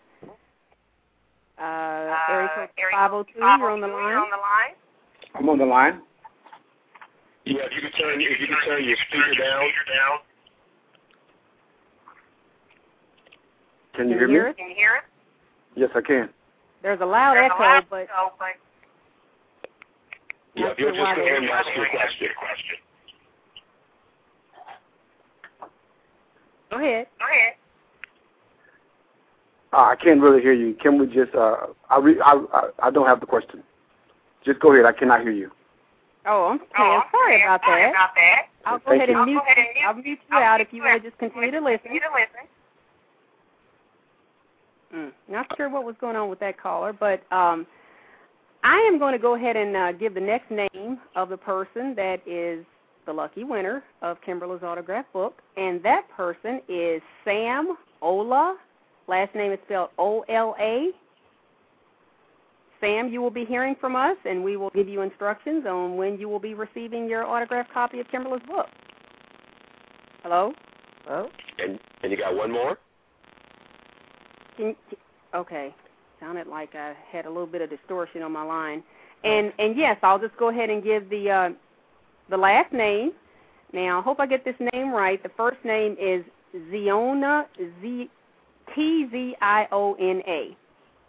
Uh, uh area code five oh two, you're on the line. I'm on the line. Yeah, if you could turn, if you could turn your speaker down. Can you Can hear you hear me? us? Can you hear us? Yes, I can. There's a loud There's echo, a loud but echo, but Yeah, if you'll just go ahead and ask your question. go ahead. Go ahead. Uh, I can't really hear you. Can we just? Uh, I, re- I I I don't have the question. Just go ahead. I cannot hear you. Oh, I'm Oh, sorry about sorry that. about that. I'll go Thank ahead you. and I'll mute go ahead and mute- I'll mute you I'll out mute if you you want out. to just continue to listen. Continue to listen. Mm, not sure what was going on with that caller, but um, I am going to go ahead and uh, give the next name of the person that is the lucky winner of Kimberla's autograph book, and that person is Sam Ola. Last name is spelled O L A. Sam, you will be hearing from us, and we will give you instructions on when you will be receiving your autographed copy of Kimberla's book. Hello? Oh, And and you got one more? Can, okay. Sounded like I had a little bit of distortion on my line. And and yes, I'll just go ahead and give the uh, the last name. Now, I hope I get this name right. The first name is Ziona, Z T Z I O N A,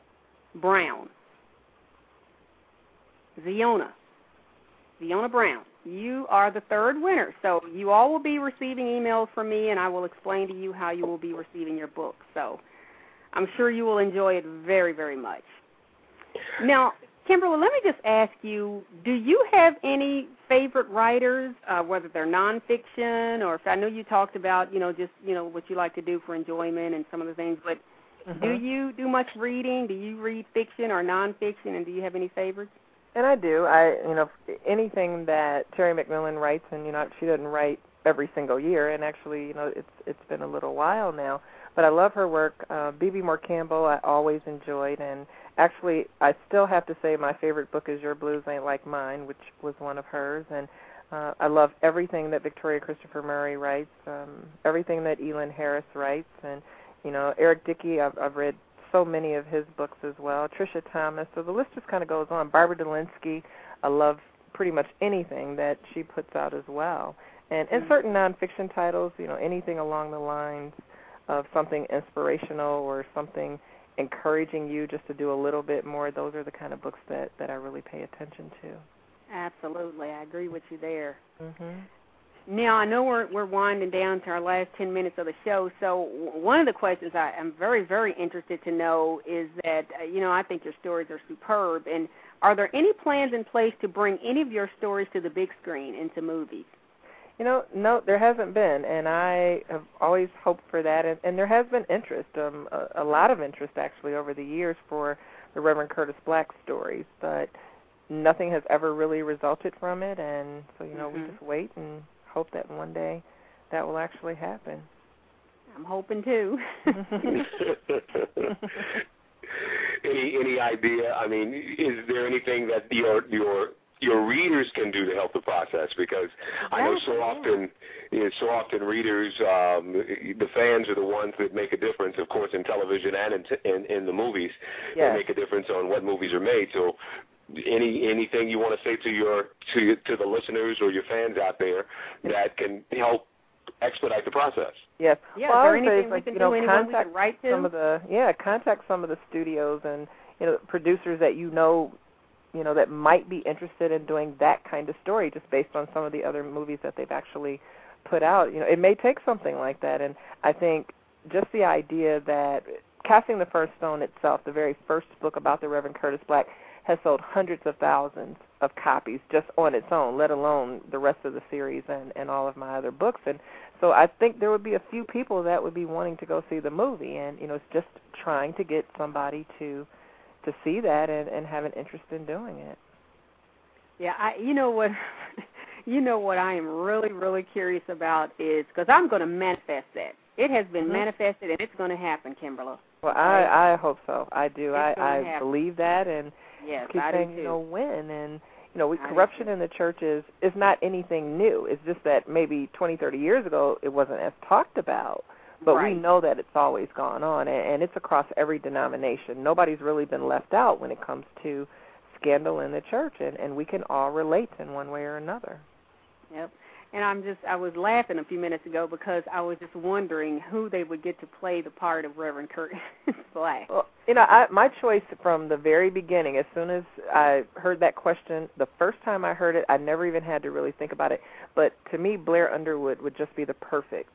Brown. Ziona. Ziona Brown. you are the third winner. So you all will be receiving emails from me, and I will explain to you how you will be receiving your book. So I'm sure you will enjoy it very, very much. Now, Kimberly, let me just ask you, do you have any favorite writers, uh, whether they're nonfiction or if I know you talked about, you know, just, you know, what you like to do for enjoyment and some of the things, but mm-hmm. do you do much reading? Do you read fiction or nonfiction, and do you have any favorites? And I do. I, you know, anything that Terry McMillan writes, and, you know, she doesn't write every single year, and actually, you know, it's it's been a little while now, but I love her work. Uh, B B Moore Campbell I always enjoyed, and actually I still have to say my favorite book is Your Blues Ain't Like Mine, which was one of hers, and uh, I love everything that Victoria Christopher Murray writes, um, everything that Elin Harris writes, and, you know, Eric Dickey, I've, I've read so many of his books as well, Tricia Thomas, so the list just kind of goes on. Barbara Delinsky, I love pretty much anything that she puts out as well. And, and certain nonfiction titles, you know, anything along the lines of something inspirational or something encouraging you just to do a little bit more, those are the kind of books that, that I really pay attention to. Absolutely. I agree with you there. Mm-hmm. Now, I know we're we're winding down to our last ten minutes of the show, so one of the questions I am very, very interested to know is that, uh, you know, I think your stories are superb, and are there any plans in place to bring any of your stories to the big screen, into movies? You know, no, there hasn't been, and I have always hoped for that, and, and there has been interest, um, a, a lot of interest actually over the years for the Reverend Curtis Black stories, but nothing has ever really resulted from it, and so, you know, mm-hmm. we just wait and hope that one day that will actually happen. I'm hoping too. any any idea? I mean, is there anything that your your your readers can do to help the process? Because I know so often, you know, so often readers, um, the fans are the ones that make a difference, of course, in television and in, t- in, in the movies. Yes. They make a difference on what movies are made. So any anything you want to say to your to to the listeners or your fans out there that can help expedite the process? Yes. Yeah. Well, is there anything we like, can you do? know, Anyone we can write to? Some of the yeah, contact some of the studios and, you know, producers that you know, you know, that might be interested in doing that kind of story, just based on some of the other movies that they've actually put out. You know, it may take something like that, and I think just the idea that Casting the First Stone itself, the very first book about the Reverend Curtis Black, has sold hundreds of thousands of copies just on its own, let alone the rest of the series and, and all of my other books. And so I think there would be a few people that would be wanting to go see the movie, and, you know, it's just trying to get somebody to to see that and, and have an interest in doing it. Yeah, I, you know what, you know what I am really, really curious about is, because I'm going to manifest that. It has been mm-hmm. manifested, and it's going to happen, Kimberly. Well, I, I hope so. I do. It's I, I believe that, and yes, keep I saying, do too. you know, when. And, you know, we, corruption in the church is, is not anything new. It's just that maybe twenty, thirty years ago it wasn't as talked about. But right. we know that it's always gone on, and, and it's across every denomination. Nobody's really been left out when it comes to scandal in the church, and, and we can all relate in one way or another. Yep. And I'm just, I was laughing a few minutes ago because I was just wondering who they would get to play the part of Reverend Curtis Black. Well, you know, I, my choice from the very beginning, as soon as I heard that question, the first time I heard it, I never even had to really think about it. But to me, Blair Underwood would just be the perfect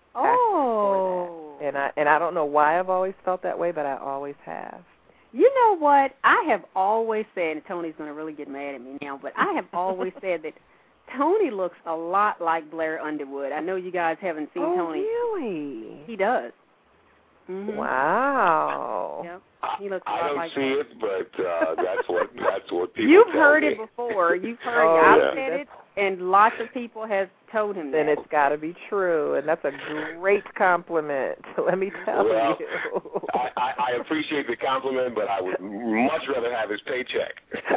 Oh. And I and I don't know why I've always felt that way, but I always have. You know what? I have always said, and Tony's going to really get mad at me now, but I have always said that Tony looks a lot like Blair Underwood. I know you guys haven't seen oh, Tony. Really? He does. Mm-hmm. Wow. Yep. He looks a I lot don't like see that. it, but uh, that's what that's what people You've tell heard me. it before. You've heard oh, I've yeah. said it, and lots of people have told him then that. Then it's got to be true, and that's a great compliment. Let me tell well, you. I, I, I appreciate the compliment, but I would much rather have his paycheck.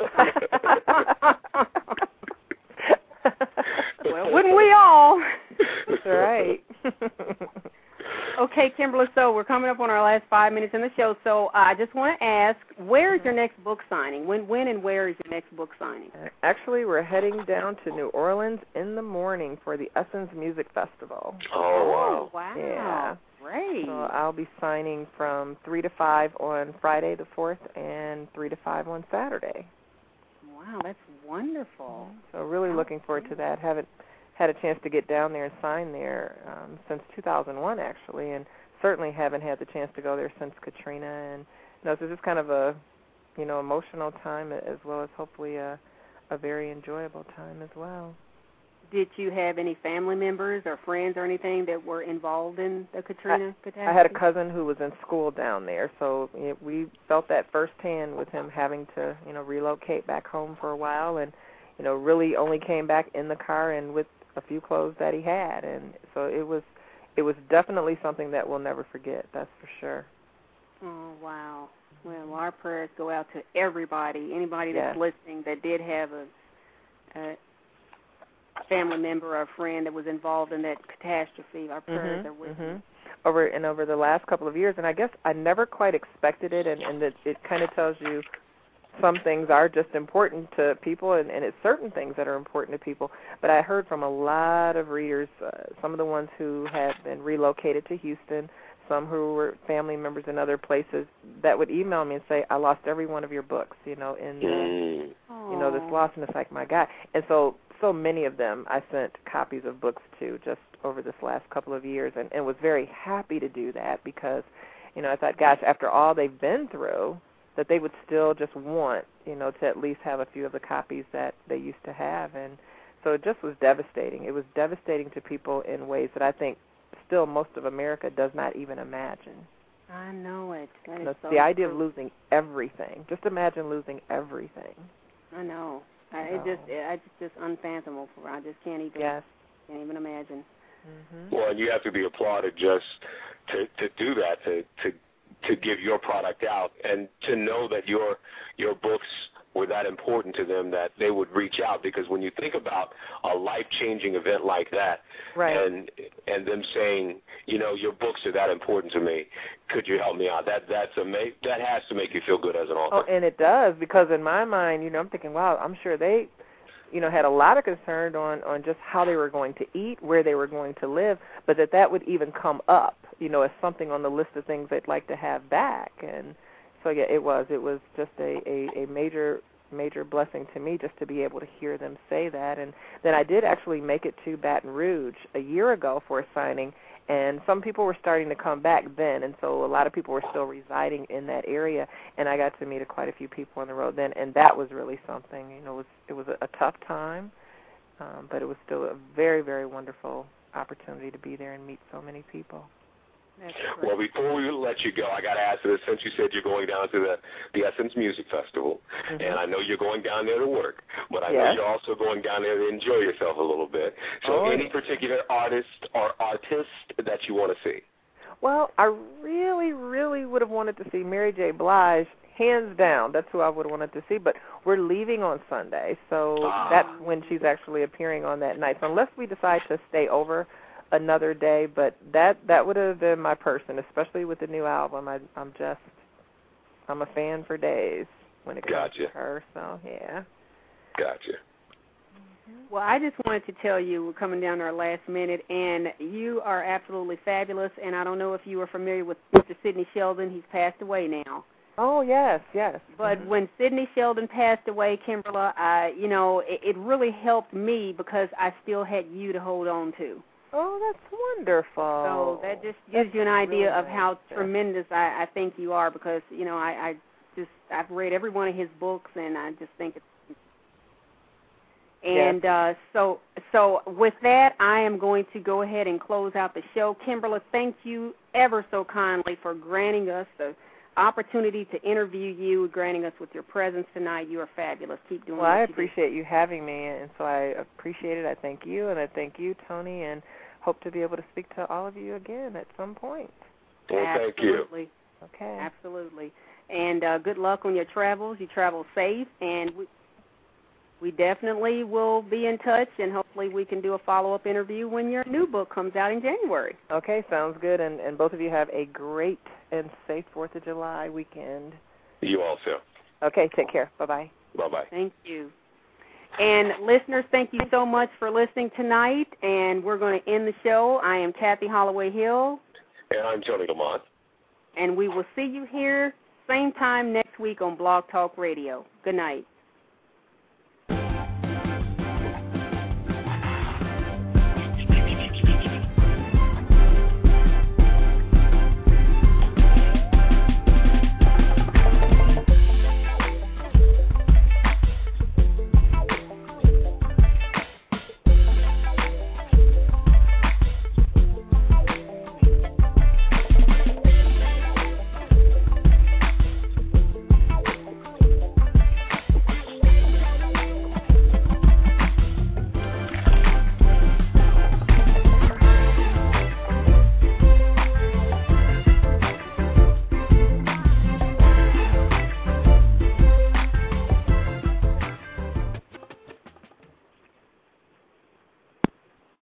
Well, wouldn't we all? That's right. Okay, Kimberly, so we're coming up on our last five minutes in the show, so I just want to ask, where is your next book signing? When when and where is your next book signing? Actually, we're heading down to New Orleans in the morning for the Essence Music Festival. Oh, wow. wow. Yeah. Great. So I'll be signing from three to five on Friday the fourth and three to five on Saturday. Wow, that's wonderful. So really looking forward to that. Haven't had a chance to get down there and sign there um, since two thousand one, actually, and certainly haven't had the chance to go there since Katrina. And you know, so it's just kind of a, you know, emotional time as well as hopefully a, a very enjoyable time as well. Did you have any family members or friends or anything that were involved in the Katrina I, catastrophe? I had a cousin who was in school down there, so you know, we felt that firsthand with him having to, you know, relocate back home for a while, and you know, really only came back in the car and with a few clothes that he had, and so it was, it was definitely something that we'll never forget. That's for sure. Oh wow! Well, our prayers go out to everybody, anybody that's yes. listening that did have a. a family member or a friend that was involved in that catastrophe. Our prayers mm-hmm, are with mm-hmm. you. Over and over the last couple of years, and I guess I never quite expected it, and, and it, it kind of tells you some things are just important to people, and, and it's certain things that are important to people. But I heard from a lot of readers, uh, some of the ones who had been relocated to Houston, some who were family members in other places, that would email me and say, I lost every one of your books, you know, in the, you know, this loss, and it's like, my God. And so so many of them I sent copies of books to just over this last couple of years, and, and was very happy to do that because, you know, I thought, gosh, after all they've been through, that they would still just want, you know, to at least have a few of the copies that they used to have. And so it just was devastating. It was devastating to people in ways that I think still most of America does not even imagine. I know it. That you know, is so the idea true. of losing everything. Just imagine losing everything. I know. I, it just, it, it's just unfathomable. For I just can't even, yes. can't even imagine. Mm-hmm. Well, and you have to be applauded just to to do that, to to to give your product out, and to know that your your books were that important to them that they would reach out. Because when you think about a life-changing event like that, right. and and them saying, you know, your books are that important to me, could you help me out? That that's ama- that has to make you feel good as an author. Oh, and it does, because in my mind, you know, I'm thinking, wow, I'm sure they, you know, had a lot of concern on, on just how they were going to eat, where they were going to live, but that that would even come up, you know, as something on the list of things they'd like to have back. And so, yeah, it was. It was just a, a, a major, major blessing to me just to be able to hear them say that. And then I did actually make it to Baton Rouge a year ago for a signing, and some people were starting to come back then, and so a lot of people were still residing in that area, and I got to meet quite a few people on the road then, and that was really something. You know, it was, it was a, a tough time, um, but it was still a very, very wonderful opportunity to be there and meet so many people. Well, before we let you go, I got to ask this, since you said you're going down to the, the Essence Music Festival, mm-hmm. and I know you're going down there to work, but I yes. know you're also going down there to enjoy yourself a little bit. So oh, any yeah. particular artist or artist that you want to see? Well, I really, really would have wanted to see Mary J. Blige, hands down. That's who I would have wanted to see, but we're leaving on Sunday, so ah. that's when she's actually appearing on that night. So unless we decide to stay over another day, but that that would have been my person, especially with the new album. I, I'm just, I'm a fan for days when it comes gotcha. to her, so yeah. Gotcha. Well, I just wanted to tell you, we're coming down to our last minute, and you are absolutely fabulous, and I don't know if you are familiar with Mister Sidney Sheldon. He's passed away now. Oh, yes, yes. But mm-hmm. when Sidney Sheldon passed away, Kimberla, I, you know, it, it really helped me because I still had you to hold on to. Oh, that's wonderful. So that just gives that's you an idea really of how nice. tremendous I, I think you are, because, you know, I, I just, I've read every one of his books, and I just think it's, and yes. uh, so, so with that, I am going to go ahead and close out the show. Kimberla, thank you ever so kindly for granting us the opportunity to interview you, granting us with your presence tonight. You are fabulous. Keep doing well, what I you do. appreciate you having me, and so I appreciate it. I thank you, and I thank you, Tony, and hope to be able to speak to all of you again at some point. Well, thank Absolutely. you. Okay. Absolutely. And uh, good luck on your travels. You travel safe, and we, we definitely will be in touch, and hopefully we can do a follow-up interview when your new book comes out in January. Okay, sounds good, and, and both of you have a great and safe fourth of July weekend. You also. Okay, take care. Bye-bye. Bye-bye. Thank you. And listeners, thank you so much for listening tonight, and we're going to end the show. I am Kathy Holloway Hill. And I'm Tony Lamont. And we will see you here same time next week on Blog Talk Radio. Good night.